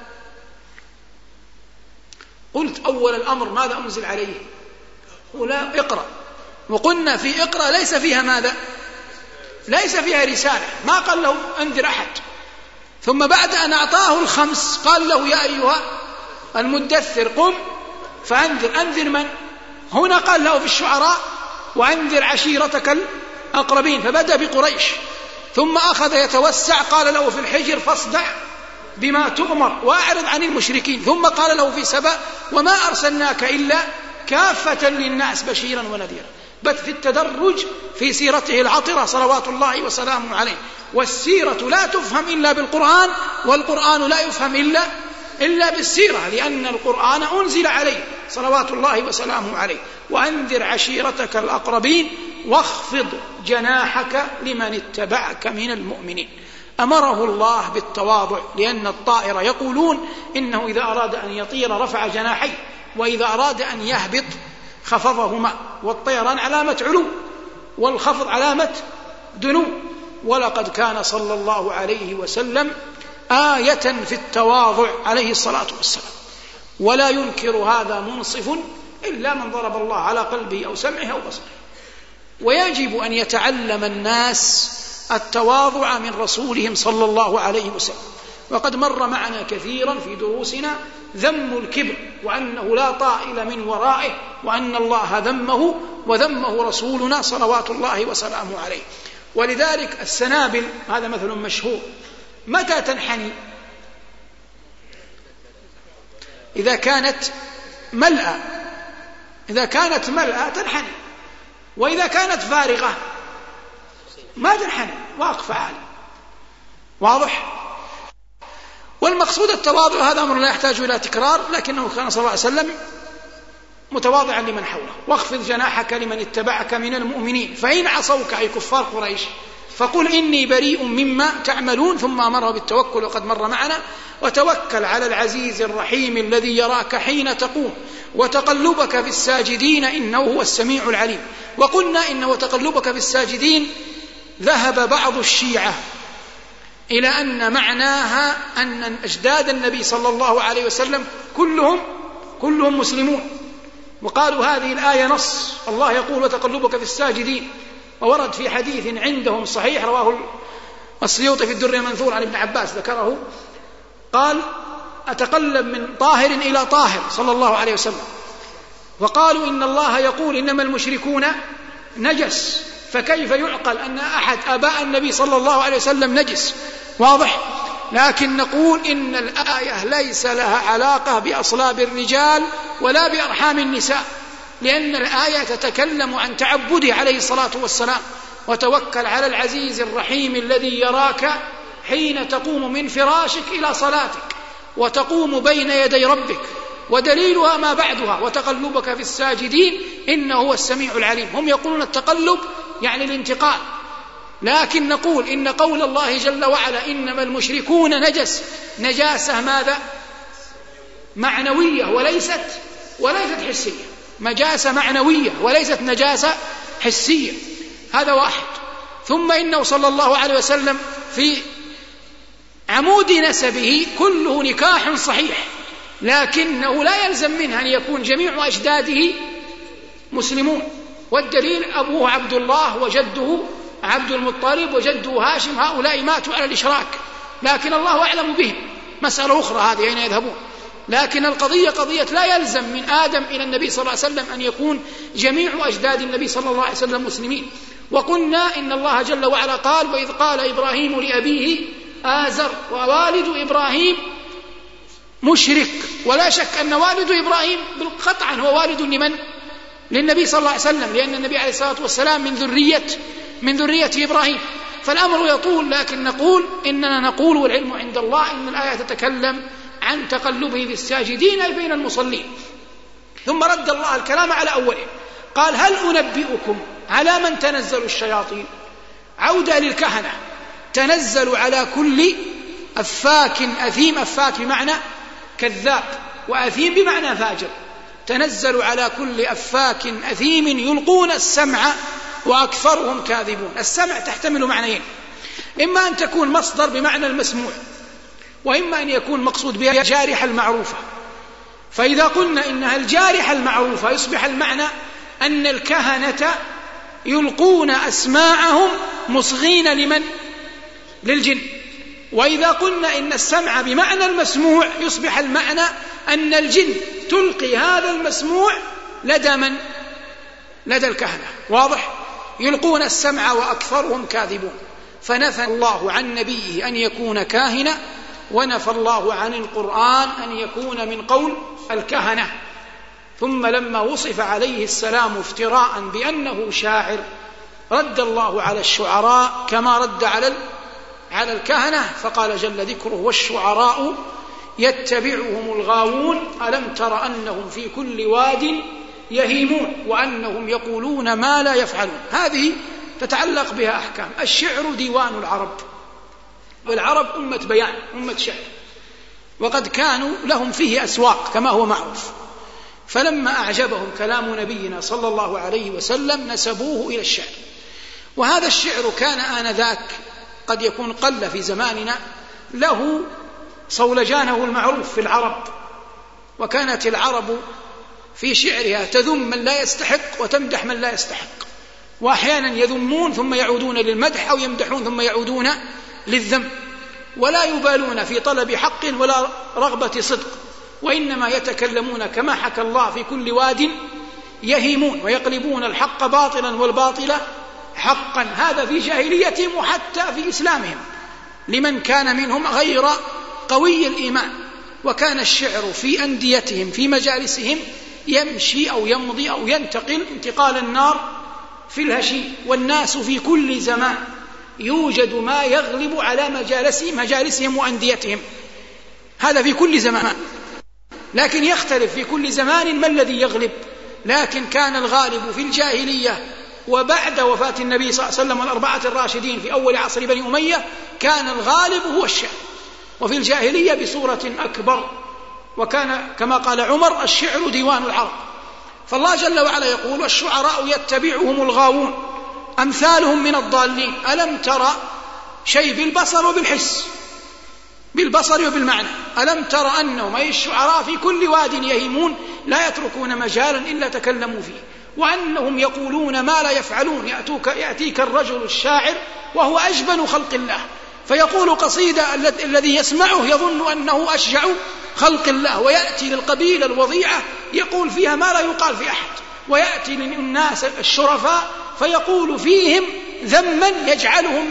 قلت أول الأمر ماذا أنزل عليه؟ ولا اقرأ، وقلنا في اقرأ ليس فيها ماذا؟ ليس فيها رسالة، ما قال له أنذر أحد. ثم بعد أن أعطاه الخمس قال له يا أيها المدثر قم فأنذر. أنذر من؟ هنا قال له في الشعراء وأنذر عشيرتك الأقربين، فبدأ بقريش، ثم أخذ يتوسع قال له في الحجر فاصدع بما تؤمر وأعرض عن المشركين، ثم قال له في سبأ وما أرسلناك إلا كافة للناس بشيرا ونذيرا. بل في التدرج في سيرته العطرة صلوات الله وسلامه عليه. والسيرة لا تفهم إلا بالقرآن، والقرآن لا يفهم إلا بالسيرة، لأن القرآن أنزل عليه صلوات الله وسلامه عليه. وأنذر عشيرتك الأقربين واخفض جناحك لمن اتبعك من المؤمنين. أمره الله بالتواضع، لأن الطائر يقولون إنه إذا أراد أن يطير رفع جناحيه، وإذا أراد أن يهبط خفضهما، والطيران علامة علو والخفض علامة دنو. ولقد كان صلى الله عليه وسلم آية في التواضع عليه الصلاة والسلام، ولا ينكر هذا منصف إلا من ضرب الله على قلبه أو سمعه أو بصره. ويجب أن يتعلم الناس التواضع من رسولهم صلى الله عليه وسلم. وقد مر معنا كثيرا في دروسنا ذم الكبر، وأنه لا طائل من ورائه، وأن الله ذمه وذمه رسولنا صلوات الله وسلامه عليه. ولذلك السنابل هذا مثل مشهور، متى تنحني؟ إذا كانت ملأة، إذا كانت ملأة تنحني، وإذا كانت فارغة ما تنحني، واقفة عالي. واضح؟ والمقصود التواضع، هذا أمر لا يحتاج إلى تكرار، لكنه كان صلى الله عليه وسلم متواضعا لمن حوله. واخفض جناحك لمن اتبعك من المؤمنين فإن عصوك أي كفار قريش فقل إني بريء مما تعملون. ثم أمره بالتوكل، وقد مر معنا وتوكل على العزيز الرحيم الذي يراك حين تقوم وتقلبك في الساجدين إنه هو السميع العليم. وقلنا إن وتقلبك في الساجدين ذهب بعض الشيعة إلى أن معناها أن أجداد النبي صلى الله عليه وسلم كلهم مسلمون، وقالوا هذه الآية نص، الله يقول وتقلبك في الساجدين. وورد في حديث عندهم صحيح رواه السيوطي في الدر المنثور عن ابن عباس ذكره، قال أتقلب من طاهر إلى طاهر صلى الله عليه وسلم. وقالوا إن الله يقول إنما المشركون نجس، فكيف يعقل أن أحد آباء النبي صلى الله عليه وسلم نجس؟ واضح؟ لكن نقول إن الآية ليس لها علاقة بأصلاب الرجال ولا بأرحام النساء، لأن الآية تتكلم عن تعبده عليه الصلاة والسلام. وتوكل على العزيز الرحيم الذي يراك حين تقوم من فراشك إلى صلاتك وتقوم بين يدي ربك، ودليلها ما بعدها وتقلبك في الساجدين إنه هو السميع العليم. هم يقولون التقلب يعني الانتقال، لكن نقول إن قول الله جل وعلا إنما المشركون نجس، نجاسة ماذا؟ معنوية وليست حسية، نجاسة معنوية وليست نجاسة حسية. هذا واحد. ثم إنه صلى الله عليه وسلم في عمود نسبه كله نكاح صحيح، لكنه لا يلزم منه أن يكون جميع أجداده مسلمون. والدليل أبوه عبد الله وجده عبد المطلب وجده هاشم، هؤلاء ماتوا على الإشراك، لكن الله أعلم بهم، مسألة أخرى هذه أين يذهبون. لكن القضية قضية لا يلزم من آدم إلى النبي صلى الله عليه وسلم أن يكون جميع أجداد النبي صلى الله عليه وسلم مسلمين. وقلنا إن الله جل وعلا قال وإذ قال إبراهيم لأبيه آزر ووالد إبراهيم مشرك، ولا شك أن والد إبراهيم بالقطع هو والد لمن؟ للنبي صلى الله عليه وسلم، لأن النبي عليه الصلاة والسلام من ذرية إبراهيم. فالأمر يطول، لكن نقول إننا نقول والعلم عند الله إن الآية تتكلم عن تقلبه في الساجدين أي بين المصلين. ثم رد الله الكلام على أوله، قال هل أنبئكم على من تنزل الشياطين؟ عودة للكهنة، تنزل على كل أفاك أثيم، أفاك بمعنى كذاب، وأثيم بمعنى فاجر. تنزل على كل أفاك أثيم يلقون السمع وأكثرهم كاذبون. السمع تحتمل معنيين، إما أن تكون مصدر بمعنى المسموع، وإما أن يكون مقصود بها الجارحة المعروفة. فإذا قلنا إنها الجارحة المعروفة يصبح المعنى أن الكهنة يلقون أسماعهم مصغين لمن؟ للجن. وإذا قلنا إن السمع بمعنى المسموع يصبح المعنى أن الجن تلقي هذا المسموع لدى من؟ لدى الكهنة. واضح؟ يلقون السمع وأكثرهم كاذبون. فنفى الله عن نبيه أن يكون كاهنا، ونفى الله عن القرآن أن يكون من قول الكهنة. ثم لما وصف عليه السلام افتراء بأنه شاعر، رد الله على الشعراء كما رد على الكهنة، فقال جل ذكره والشعراء يتبعهم الغاوون ألم تر أنهم في كل واد يهيمون وأنهم يقولون ما لا يفعلون. هذه تتعلق بها أحكام. الشعر ديوان العرب، والعرب أمة بيان، أمة شعر، وقد كانوا لهم فيه أسواق كما هو معروف. فلما أعجبهم كلام نبينا صلى الله عليه وسلم نسبوه إلى الشعر. وهذا الشعر كان آنذاك قد يكون قل في زماننا، له صولجانه المعروف في العرب. وكانت العرب في شعرها تذم من لا يستحق وتمدح من لا يستحق، وأحيانا يذمون ثم يعودون للمدح، أو يمدحون ثم يعودون للذم، ولا يبالون في طلب حق ولا رغبة صدق، وإنما يتكلمون كما حكى الله في كل واد يهيمون، ويقلبون الحق باطلا والباطل حقا. هذا في جاهليتهم وحتى في إسلامهم لمن كان منهم غير قوي الإيمان. وكان الشعر في أنديتهم في مجالسهم يمشي أو يمضي أو ينتقل انتقال النار في الهشي. والناس في كل زمان يوجد ما يغلب على مجالسهم وأنديتهم، هذا في كل زمان، لكن يختلف في كل زمان ما الذي يغلب. لكن كان الغالب في الجاهلية وبعد وفاة النبي صلى الله عليه وسلم والأربعة الراشدين في أول عصر بني أمية كان الغالب هو الشعر، وفي الجاهلية بصورة أكبر. وكان كما قال عمر الشعر ديوان العرب. فالله جل وعلا يقول والشعراء يتبعهم الغاوون أمثالهم من الضالين. ألم ترى شيء بالبصر وبالحس، بالبصر وبالمعنى. ألم ترى أنهم أي الشعراء في كل واد يهيمون لا يتركون مجالا إلا تكلموا فيه، وأنهم يقولون ما لا يفعلون. يأتيك الرجل الشاعر وهو أجبن خلق الله فيقول قصيدة الذي يسمعه يظن أنه أشجع خلق الله، ويأتي للقبيلة الوضيعة يقول فيها ما لا يقال في أحد، ويأتي للناس الشرفاء فيقول فيهم ذما يجعلهم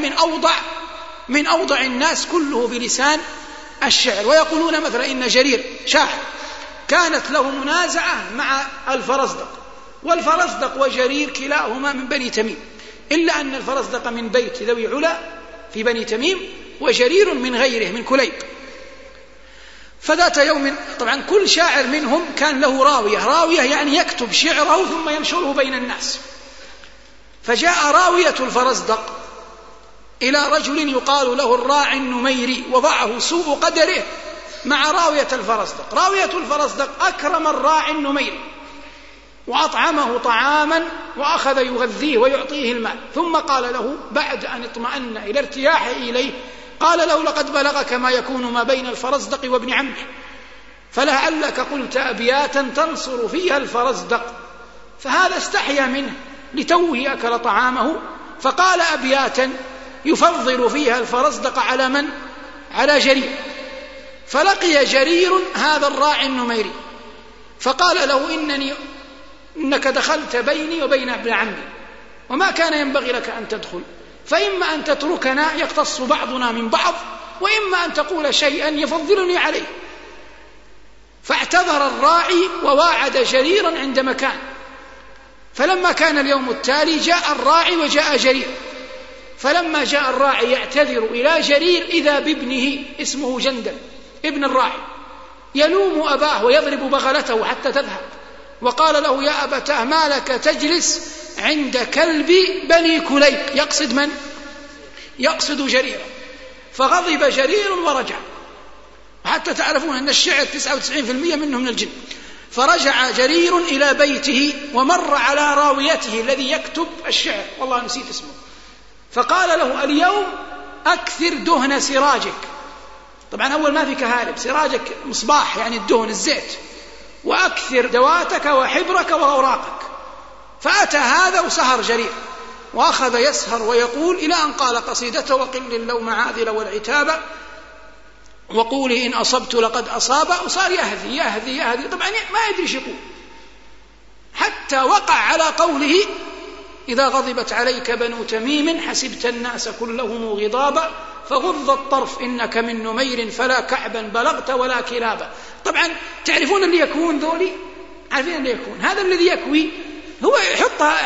من أوضع الناس، كله بلسان الشعر. ويقولون مثلا إن جرير شاعر كانت له منازعة مع الفرزدق، والفرزدق وجرير كلاهما من بني تميم، إلا أن الفرزدق من بيت ذوي علا في بني تميم، وجرير من غيره من كليب. فذات يوم طبعا كل شاعر منهم كان له راوية يعني يكتب شعره ثم ينشره بين الناس. فجاء راوية الفرزدق إلى رجل يقال له الراعي النميري، وضعه سوء قدره مع راوية الفرزدق. راوية الفرزدق أكرم الراعي النميري وأطعمه طعاما وأخذ يغذيه ويعطيه المال، ثم قال له بعد أن اطمأن إلى ارتياحه إليه قال له لقد بلغك ما يكون ما بين الفرزدق وابن عمه، فلعلك قلت أبياتا تنصر فيها الفرزدق. فهذا استحيا منه لتوه أكل طعامه، فقال أبياتا يفضل فيها الفرزدق على من؟ على جرير. فلقي جرير هذا الراعي النميري فقال له إنك دخلت بيني وبين ابن عمي، وما كان ينبغي لك أن تدخل، فإما أن تتركنا يقتص بعضنا من بعض، وإما أن تقول شيئا يفضلني عليه. فاعتذر الراعي وواعد جريرا عند مكان. فلما كان اليوم التالي جاء الراعي وجاء جرير، فلما جاء الراعي يعتذر إلى جرير إذا بابنه اسمه جندل ابن الراعي يلوم أباه ويضرب بغلته حتى تذهب، وقال له يا أبتاه ما لك تجلس عند كلب بني كليب، يقصد من؟ يقصد جريرا. فغضب جرير ورجع، حتى تعرفون أن الشعر 99% منه من الجن. فرجع جرير إلى بيته ومر على راويته الذي يكتب الشعر، والله نسيت اسمه، فقال له اليوم أكثر دهن سراجك. طبعا أول ما في كهالب، سراجك مصباح يعني الدهن الزيت، وأكثر دواتك وحبرك وأوراقك. فأتى هذا وسهر جرير وأخذ يسهر ويقول إلى أن قال قصيدته وقل اللوم عاذل والعتاب وقولي إن أصبت لقد أصاب، وصار يهذي يهذي يهذي، طبعا ما يدري يقول، حتى وقع على قوله إذا غضبت عليك بنو تميم حسبت الناس كلهم غضابا فغض الطرف إنك من نمير فلا كعبا بلغت ولا كلابا. طبعا تعرفون اللي يكون ذولي، عارفين اللي يكون هذا الذي يكوي هو يحطها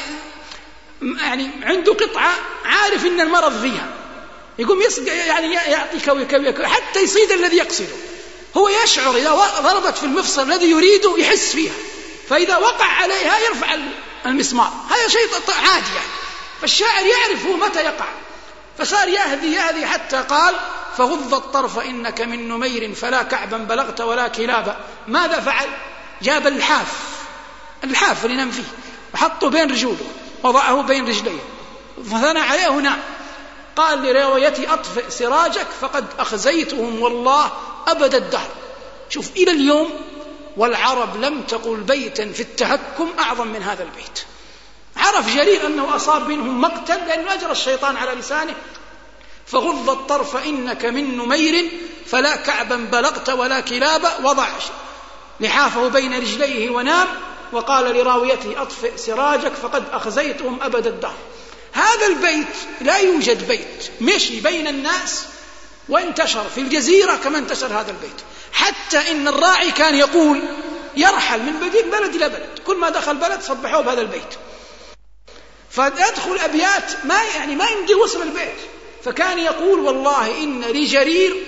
يعني عنده قطعة عارف إن المرض فيها، يقوم يعني يعطي كوي حتى يصيد الذي يقصده. هو يشعر إذا ضربت في المفصل الذي يريده يحس فيها، فإذا وقع عليها يرفع المسمار، هذا شيء عادي يعني. فالشاعر يعرف متى يقع، فصار يهذي حتى قال فغض الطرف إنك من نمير فلا كعبا بلغت ولا كلابا. ماذا فعل؟ جاب الحاف اللي نام فيه وحطه بين رجوله وضعه بين رجليه فثنى عليه نام. قال لراويتي أطفئ سراجك فقد أخزيتهم والله أبد الدهر. شوف إلى اليوم والعرب لم تقل بيتا في التهكم أعظم من هذا البيت. عرف جرير أنه أصاب منهم مقتل لأنه أجرى الشيطان على لسانه. فغض الطرف إنك من نمير فلا كعبا بلغت ولا كلابا، وضع لحافه بين رجليه ونام، وقال لراويته أطفئ سراجك فقد أخزيتهم أبد الدهر. هذا البيت لا يوجد بيت مشي بين الناس وانتشر في الجزيرة كما انتشر هذا البيت، حتى إن الراعي كان يقول يرحل من بلد إلى بلد، كل ما دخل بلد صبحوه بهذا البيت، فيدخل أبيات ما يمدي وصل البيت. فكان يقول والله إن لجرير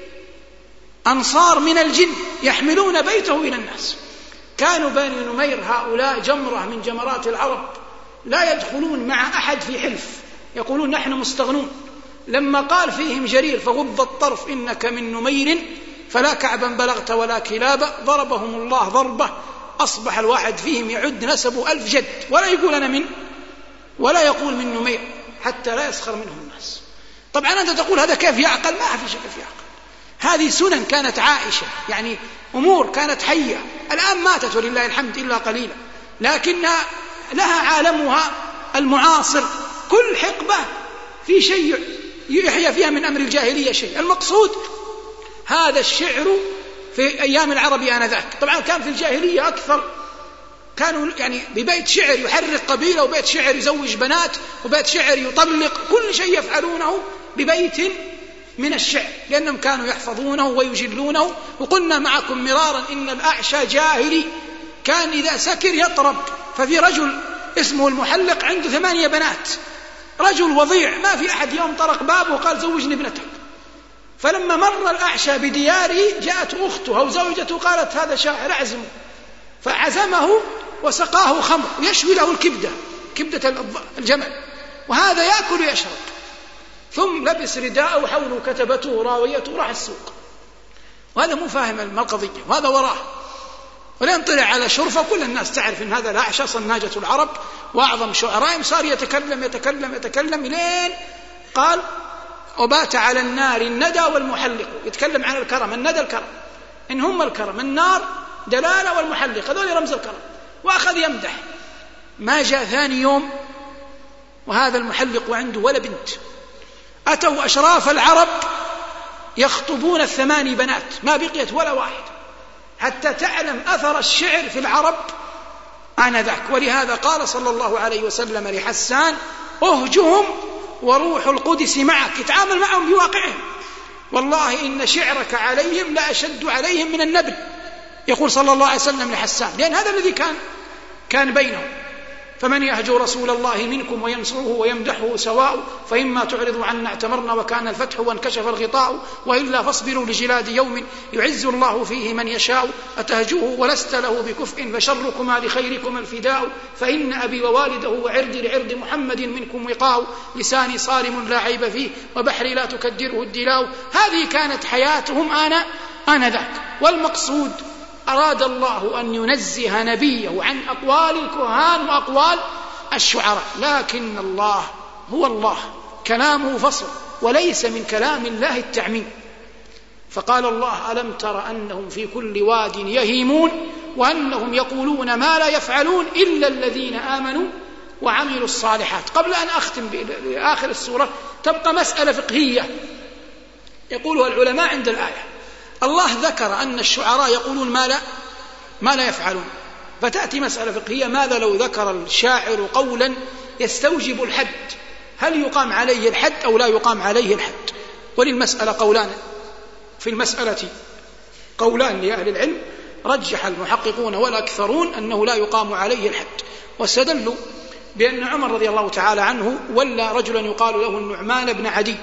أنصار من الجن يحملون بيته إلى الناس. كانوا بني نمير هؤلاء جمرة من جمرات العرب، لا يدخلون مع أحد في حلف، يقولون نحن مستغنون. لما قال فيهم جرير فغض الطرف إنك من نمير فلا كعبا بلغت ولا كلابا، ضربهم الله ضربة أصبح الواحد فيهم يعد نسبه 1000 جد، ولا يقول أنا من، ولا يقول من نمير، حتى لا يسخر منهم الناس. طبعا أنت تقول هذا كيف يعقل؟ ما في شيء كيف يعقل. هذه سنن كانت عائشة، يعني أمور كانت حية، الآن ماتت ولله الحمد إلا قليلا، لكنها لها عالمها المعاصر. كل حقبة في شيء يحيى فيها من أمر الجاهلية شيء. المقصود هذا الشعر في أيام العرب آنذاك. طبعا كان في الجاهلية أكثر، كانوا يعني ببيت شعر يحرق قبيلة، وبيت شعر يزوج بنات، وبيت شعر يطلق، كل شيء يفعلونه ببيت من الشعر، لأنهم كانوا يحفظونه ويجلونه. وقلنا معكم مرارا إن الأعشى جاهلي كان إذا سكر يطرب. ففي رجل اسمه المحلق عنده 8 بنات، رجل وضيع، ما في أحد يوم طرق بابه وقال زوجني ابنتك. فلما مر الأعشى بدياره جاءت أخته أو زوجته قالت هذا شاعر أعزمه، فعزمه وسقاه خمر ويشوي له كبدة الجمل، وهذا يأكل ويشرب. ثم لبس رداءه وحوله كتبته راويته وراح السوق، وهذا مو فاهم القضية، وهذا وراه. ولين طلع على شرفة كل الناس تعرف إن هذا الأعشى صناجة العرب وأعظم شعرائهم، صار يتكلم لين قال وبات على النار الندى والمحلق. يتكلم عن الكرم، الندى الكرم، إن هم الكرم، النار دلالة والمحلق هذول رمز الكرم، وأخذ يمدح. ما جاء ثاني يوم وهذا المحلق وعنده ولا بنت، أتوا أشراف العرب يخطبون 8 بنات، ما بقيت ولا واحد، حتى تعلم أثر الشعر في العرب آنذاك. ولهذا قال صلى الله عليه وسلم لحسان أهجهم وروح القدس معك، يتعامل معهم بواقعهم، والله إن شعرك عليهم لا أشد عليهم من النبل، يقول صلى الله عليه وسلم لحسان، لأن هذا الذي كان بينهم. فمن يهجو رسول الله منكم وينصره ويمدحه سواء، فإما تعرضوا عنا اعتمرنا وكان الفتح وانكشف الغطاء، وإلا فاصبروا لجلاد يوم يعز الله فيه من يشاء، أتهجوه ولست له بكفء فشركما لخيركما الفداء، فإن أبي ووالده وعردي لعرض محمد منكم وقاء، لساني صارم لا عيب فيه وبحري لا تكدره الدلاء. هذه كانت حياتهم آنذاك. والمقصود أراد الله أن ينزه نبيه عن أقوال الكهان وأقوال الشعراء، لكن الله هو الله، كلامه فصل وليس من كلام الله التعميم. فقال الله: ألم تر أنهم في كل واد يهيمون وأنهم يقولون ما لا يفعلون إلا الذين آمنوا وعملوا الصالحات. قبل أن أختم بآخر السورة تبقى مسألة فقهية يقولها العلماء عند الآية. الله ذكر أن الشعراء يقولون ما لا يفعلون، فتأتي مسألة فقهية: ماذا لو ذكر الشاعر قولا يستوجب الحد، هل يقام عليه الحد أو لا يقام عليه الحد؟ وللمسألة قولان، في المسألة قولان لأهل العلم، رجح المحققون والأكثرون أنه لا يقام عليه الحد، واستدلوا بأن عمر رضي الله تعالى عنه ولى رجلا يقال له النعمان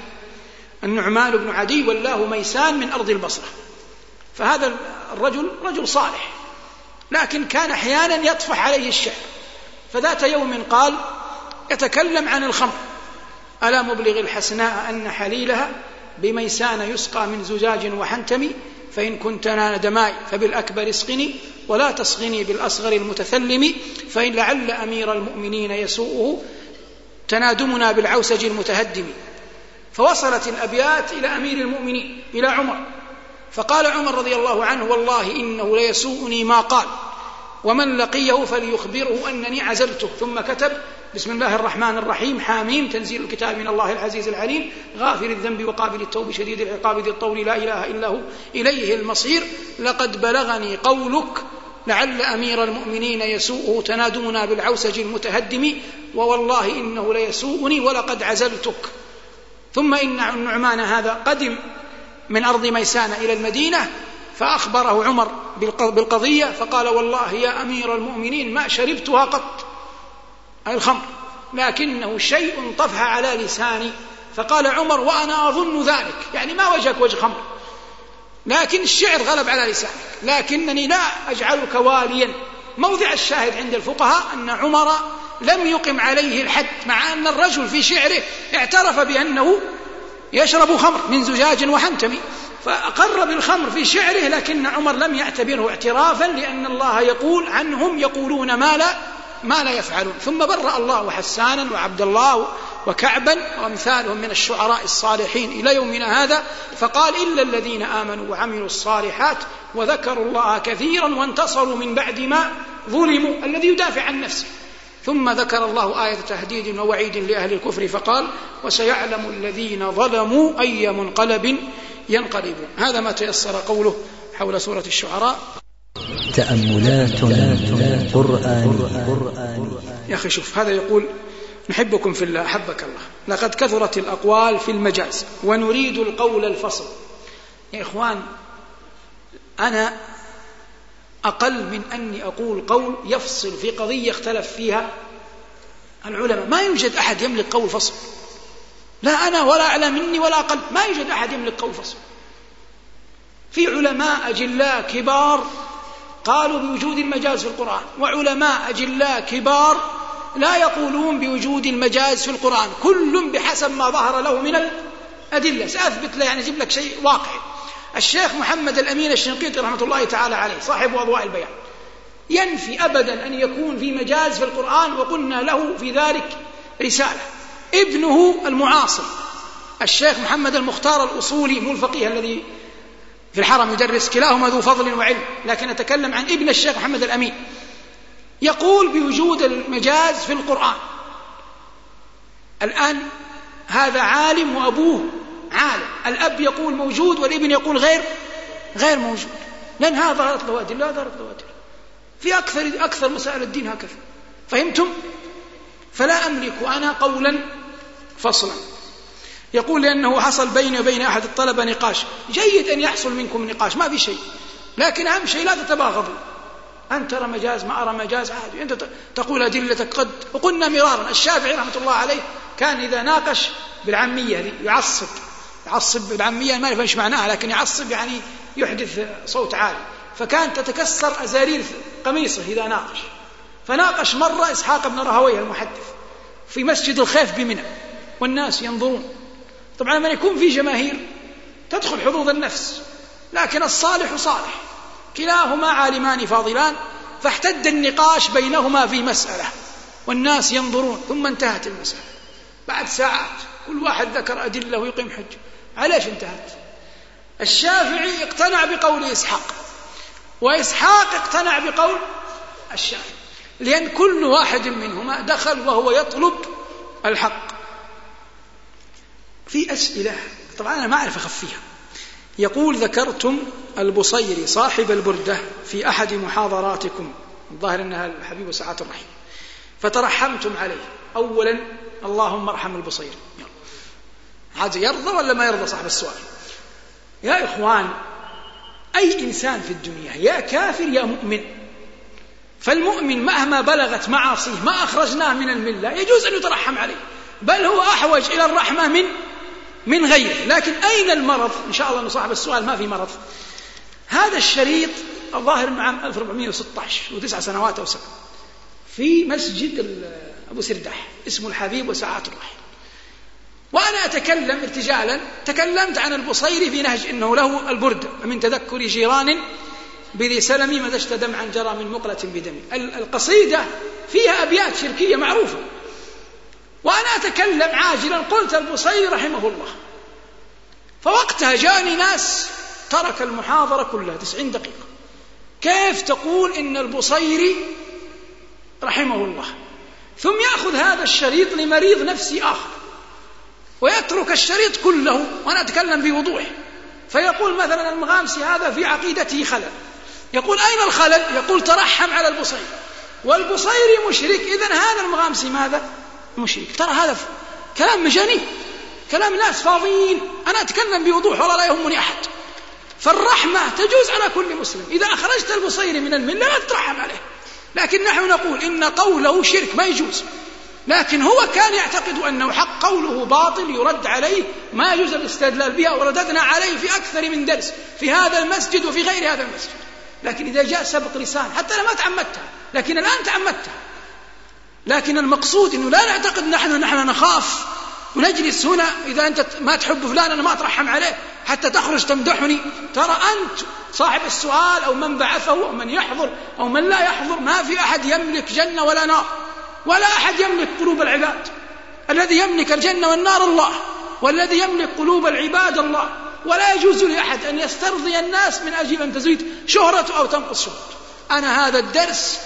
بن عدي ولاه ميسان من أرض البصرة، فهذا الرجل رجل صالح لكن كان أحيانا يطفح عليه الشعر، فذات يوم قال يتكلم عن الخمر: ألا مبلغ الحسناء أن حليلها بميسان يسقى من زجاج وحنتم، فإن كنت ندماء فبالأكبر اسقني ولا تصغني بالأصغر المتثلم، فإن لعل أمير المؤمنين يسوءه تنادمنا بالعوسج المتهدم. فوصلت الأبيات إلى أمير المؤمنين إلى عمر، فقال عمر رضي الله عنه: والله إنه ليسوءني ما قال، ومن لقيه فليخبره أنني عزلته. ثم كتب: بسم الله الرحمن الرحيم، حاميم، تنزيل الكتاب من الله العزيز العليم، غافر الذنب وقابل التوب شديد العقاب ذي الطول لا إله إلا هو إليه المصير، لقد بلغني قولك لعل أمير المؤمنين يسوءه تنادمنا بالعوسج المتهدم، ووالله إنه ليسوءني ولقد عزلتك. ثم إن النعمان هذا قدم من أرض ميسان إلى المدينة، فأخبره عمر بالقضية، فقال: والله يا أمير المؤمنين ما شربتها قط، أي الخمر، لكنه شيء طفح على لساني. فقال عمر: وأنا أظن ذلك، يعني ما وجهك وجه خمر، لكن الشعر غلب على لسانك، لكنني لا أجعلك واليا. موضع الشاهد عند الفقهاء أن عمر لم يقم عليه الحد، مع أن الرجل في شعره اعترف بأنه يشرب خمر من زجاج وحنتم، فأقر بالخمر في شعره، لكن عمر لم يعتبره اعترافا، لأن الله يقول عنهم يقولون ما لا يفعلون. ثم برأ الله حسانا وعبد الله وكعبا وأمثالهم من الشعراء الصالحين إلى يومنا هذا، فقال: إلا الذين آمنوا وعملوا الصالحات وذكروا الله كثيرا وانتصروا من بعد ما ظلموا، الذي يدافع عن نفسه. ثم ذكر الله آية تهديد ووعيد لأهل الكفر فقال: وسيعلم الذين ظلموا أي منقلب ينقلبون. هذا ما تيسر قوله حول سورة الشعراء. تأملات قرآن. يا أخي شوف، هذا يقول: نحبكم في الله أحبك الله، لقد كثرت الأقوال في المجاز ونريد القول الفصل. يا إخوان، أنا أقل من أني أقول قول يفصل في قضية اختلف فيها العلماء. ما يوجد أحد يملك قول فصل، لا أنا ولا أعلى مني ولا أقل، ما يوجد أحد يملك قول فصل. في علماء أجلاء كبار قالوا بوجود المجاز في القرآن، وعلماء أجلاء كبار لا يقولون بوجود المجاز في القرآن، كل بحسب ما ظهر له من الأدلة. سأثبت له، يعني أجيب لك شيء واقعي. الشيخ محمد الأمين الشنقيطي رحمة الله تعالى عليه صاحب أضواء البيان ينفي أبدا أن يكون في مجاز في القرآن، وقلنا له في ذلك رسالة. ابنه المعاصر الشيخ محمد المختار الأصولي، مو الفقيه الذي في الحرم يدرس، كلاهما ذو فضل وعلم، لكن أتكلم عن ابن الشيخ محمد الأمين، يقول بوجود المجاز في القرآن. الآن هذا عالم وأبوه عالم، الأب يقول موجود والابن يقول غير موجود، لأن هذا ظهرت له أدلة لا ظهرت له أدلة في أكثر مسائل الدين هكذا. فهمتم؟ فلا أملك أنا قولا فصلا. يقول لأنه حصل بيني وبين أحد الطلبة نقاش. جيد أن يحصل منكم نقاش، ما في شيء، لكن أهم شيء لا تتباغضوا، أنت ترى مجاز ما أرى مجاز عادي، أنت تقول أدلتك قد. وقلنا مرارا الشافعي رحمة الله عليه كان إذا ناقش بالعامية يعصب بالعامية، ما نفهم ايش معناها، لكن يعصب يعني يحدث صوت عالي، فكان تتكسر أزارير قميصه إذا ناقش. فناقش مرة إسحاق بن راهويه المحدث في مسجد الخيف بمنى والناس ينظرون. طبعا من يكون في جماهير تدخل حظوظ النفس، لكن الصالح صالح، كلاهما عالمان فاضلان، فاحتد النقاش بينهما في مسألة والناس ينظرون، ثم انتهت المسألة بعد ساعات، كل واحد ذكر أدلة ويقيم حجة. عليش انتهت؟ الشافعي اقتنع بقول إسحاق، وإسحاق اقتنع بقول الشافعي، لأن كل واحد منهما دخل وهو يطلب الحق. في أسئلة طبعا أنا ما أعرف أخفيها. يقول: ذكرتم البصيري صاحب البردة في أحد محاضراتكم، الظاهر أنها الحبيب ساعات الرحيم، فترحمتم عليه. أولا اللهم ارحم البصيري. هذا يرضى ولا ما يرضى صاحب السؤال؟ يا إخوان، أي إنسان في الدنيا يا كافر يا مؤمن، فالمؤمن مهما بلغت معاصيه ما أخرجناه من الملة يجوز أن يترحم عليه، بل هو أحوج إلى الرحمة من غيره. لكن أين المرض؟ إن شاء الله أن صاحب السؤال ما في مرض. هذا الشريط الظاهر من عام 1416 و9 سنوات أو 7 في مسجد أبو سرداح اسمه الحبيب وساعات الرحيم. وأنا أتكلم ارتجالا، تكلمت عن البصيري في نهج إنه له البردة: من تذكر جيران بذي سلمي مدشت دمعا جرى من مقلة بدمي. القصيدة فيها أبيات شركية معروفة. وأنا أتكلم عاجلا قلت البصيري رحمه الله، فوقتها جاني ناس ترك المحاضرة كلها 90 دقيقة. كيف تقول إن البصيري رحمه الله ثم يأخذ هذا الشريط لمريض نفسي آخر ويترك الشريط كله؟ وأنا أتكلم بوضوح. فيقول مثلا المغامسي هذا في عقيدته خلل. يقول أين الخلل؟ يقول ترحم على البصيري، والبصيري مشرك، إذن هذا المغامسي ماذا؟ مشرك. ترى هذا كلام مجانين، كلام ناس فاضيين. أنا أتكلم بوضوح والله لا يهمني أحد. فالرحمة تجوز على كل مسلم، إذا أخرجت البصيري من الملة لا تترحم عليه. لكن نحن نقول إن قوله شرك ما يجوز، لكن هو كان يعتقد أنه حق، قوله باطل يرد عليه، ما يجوز الاستدلال بها، ورددنا عليه في أكثر من درس في هذا المسجد وفي غير هذا المسجد. لكن إذا جاء سبق لسان، حتى أنا ما تعمدتها لكن الآن تعمدتها، لكن المقصود أنه لا نعتقد نحن نخاف ونجلس هنا إذا أنت ما تحب فلان أنا ما أترحم عليه حتى تخرج تمدحني. ترى أنت صاحب السؤال أو من بعثه أو من يحضر أو من لا يحضر، ما في أحد يملك جنة ولا نار، ولا أحد يملك قلوب العباد. الذي يملك الجنة والنار الله، والذي يملك قلوب العباد الله. ولا يجوز لأحد أن يسترضي الناس من أجل أن تزيد شهرته أو تنقص شهرته. أنا هذا الدرس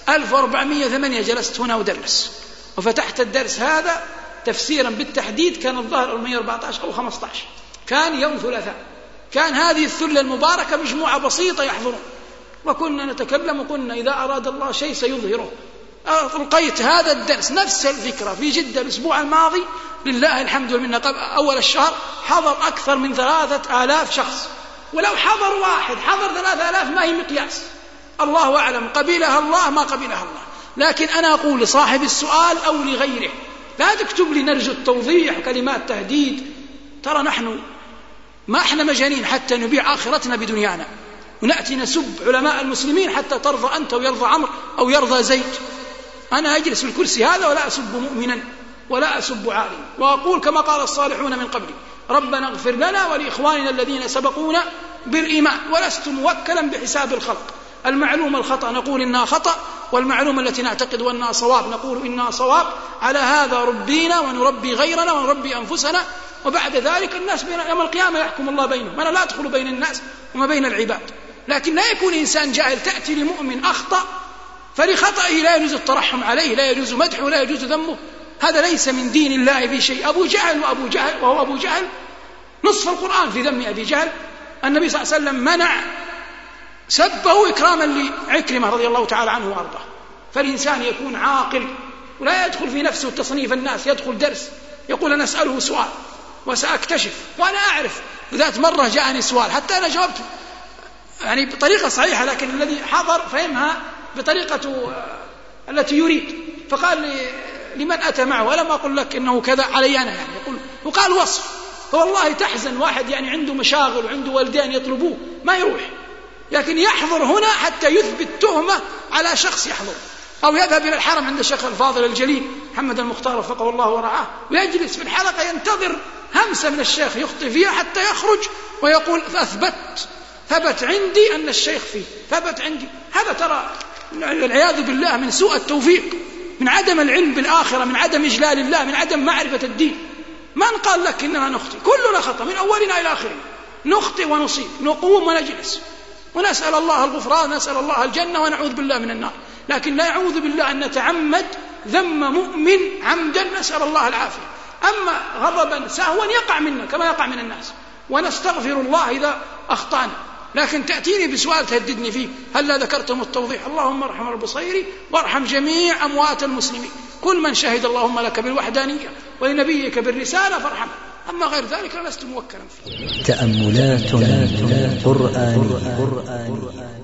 1408 جلست هنا ودرس، وفتحت الدرس هذا تفسيرا بالتحديد كان الظاهر 14 أو 15، كان يوم ثلاثاء، كان هذه الثلة المباركة مجموعة بسيطة يحضرون، وكنا نتكلم وقلنا إذا أراد الله شيء سيظهره. ألقيت هذا الدرس نفس الفكرة في جدة الأسبوع الماضي، لله الحمد والمنة، أول الشهر حضر أكثر من 3000 شخص، ولو حضر واحد حضر 3000 ما هي مقياس، الله أعلم قبلها الله ما قبلها الله. لكن أنا أقول لصاحب السؤال أو لغيره لا تكتب لي نرجو التوضيح وكلمات تهديد. ترى نحن ما احنا مجانين حتى نبيع آخرتنا بدنيانا ونأتي نسب علماء المسلمين حتى ترضى أنت ويرضى عمرو أو يرضى زيد. أنا أجلس في الكرسي هذا ولا أسب مؤمنا ولا أسب عالما، وأقول كما قال الصالحون من قبلي: ربنا اغفر لنا ولإخواننا الذين سبقونا بالإيمان. ولست موكلا بحساب الخلق، المعلومة الخطأ نقول إنها خطأ، والمعلومة التي نعتقد أنها صواب نقول إنها صواب. على هذا ربينا ونربي غيرنا ونربي أنفسنا، وبعد ذلك الناس يوم القيامة يحكم الله بينهم. أنا لا أدخل بين الناس وما بين العباد، لكن لا يكون إنسان جاهل تأتي لمؤمن أخطأ فلخطئه لا يجوز الترحم عليه، لا يجوز مدحه، لا يجوز ذمه. هذا ليس من دين الله في شيء. أبو جهل وهو أبو جهل نصف القرآن في ذم أبي جهل. النبي صلى الله عليه وسلم منع سبه إكراما لعكرمة رضي الله تعالى عنه وأرضاه. فالإنسان يكون عاقل ولا يدخل في نفسه تصنيف الناس. يدخل درس يقول أنا أسأله سؤال وسأكتشف، وأنا أعرف. ذات مرة جاءني سؤال حتى أنا جاوبت يعني بطريقة صحيحة، لكن الذي حضر فهمها بطريقة التي يريد. فقال لمن أتى معه ألم أقول لك إنه كذا علي أنا يعني يقول، وقال وصف. فوالله تحزن واحد يعني عنده مشاغل وعنده والدين يطلبوه ما يروح، لكن يحضر هنا حتى يثبت تهمة على شخص يحضر، أو يذهب إلى الحرم عند الشيخ الفاضل الجليل محمد المختار وفقه الله ورعاه، ويجلس في الحلقة ينتظر همسة من الشيخ يخطئ فيها حتى يخرج ويقول ثبت عندي أن الشيخ فيه، ثبت عندي. هذا ترى العياذ بالله من سوء التوفيق، من عدم العلم بالآخرة، من عدم إجلال الله، من عدم معرفة الدين. من قال لك إننا نخطئ؟ كلنا خطأ من أولنا إلى آخرنا، نخطئ ونصيب، نقوم ونجلس ونسأل الله الغفران، نسأل الله الجنة ونعوذ بالله من النار، لكن لا يعوذ بالله أن نتعمد ذم مؤمن عمدا، نسأل الله العافية. أما غضبا سهوا يقع منا كما يقع من الناس، ونستغفر الله إذا أخطأنا، لكن تأتيني بسؤال تهددني فيه، هل ذكرتم التوضيح؟ اللهم ارحم البصيري وارحم جميع أموات المسلمين، كل من شهد اللهم لك بالوحدانية ولنبيك بالرسالة فارحمه، أما غير ذلك لست موكلا فيه. تأملات قرآنية.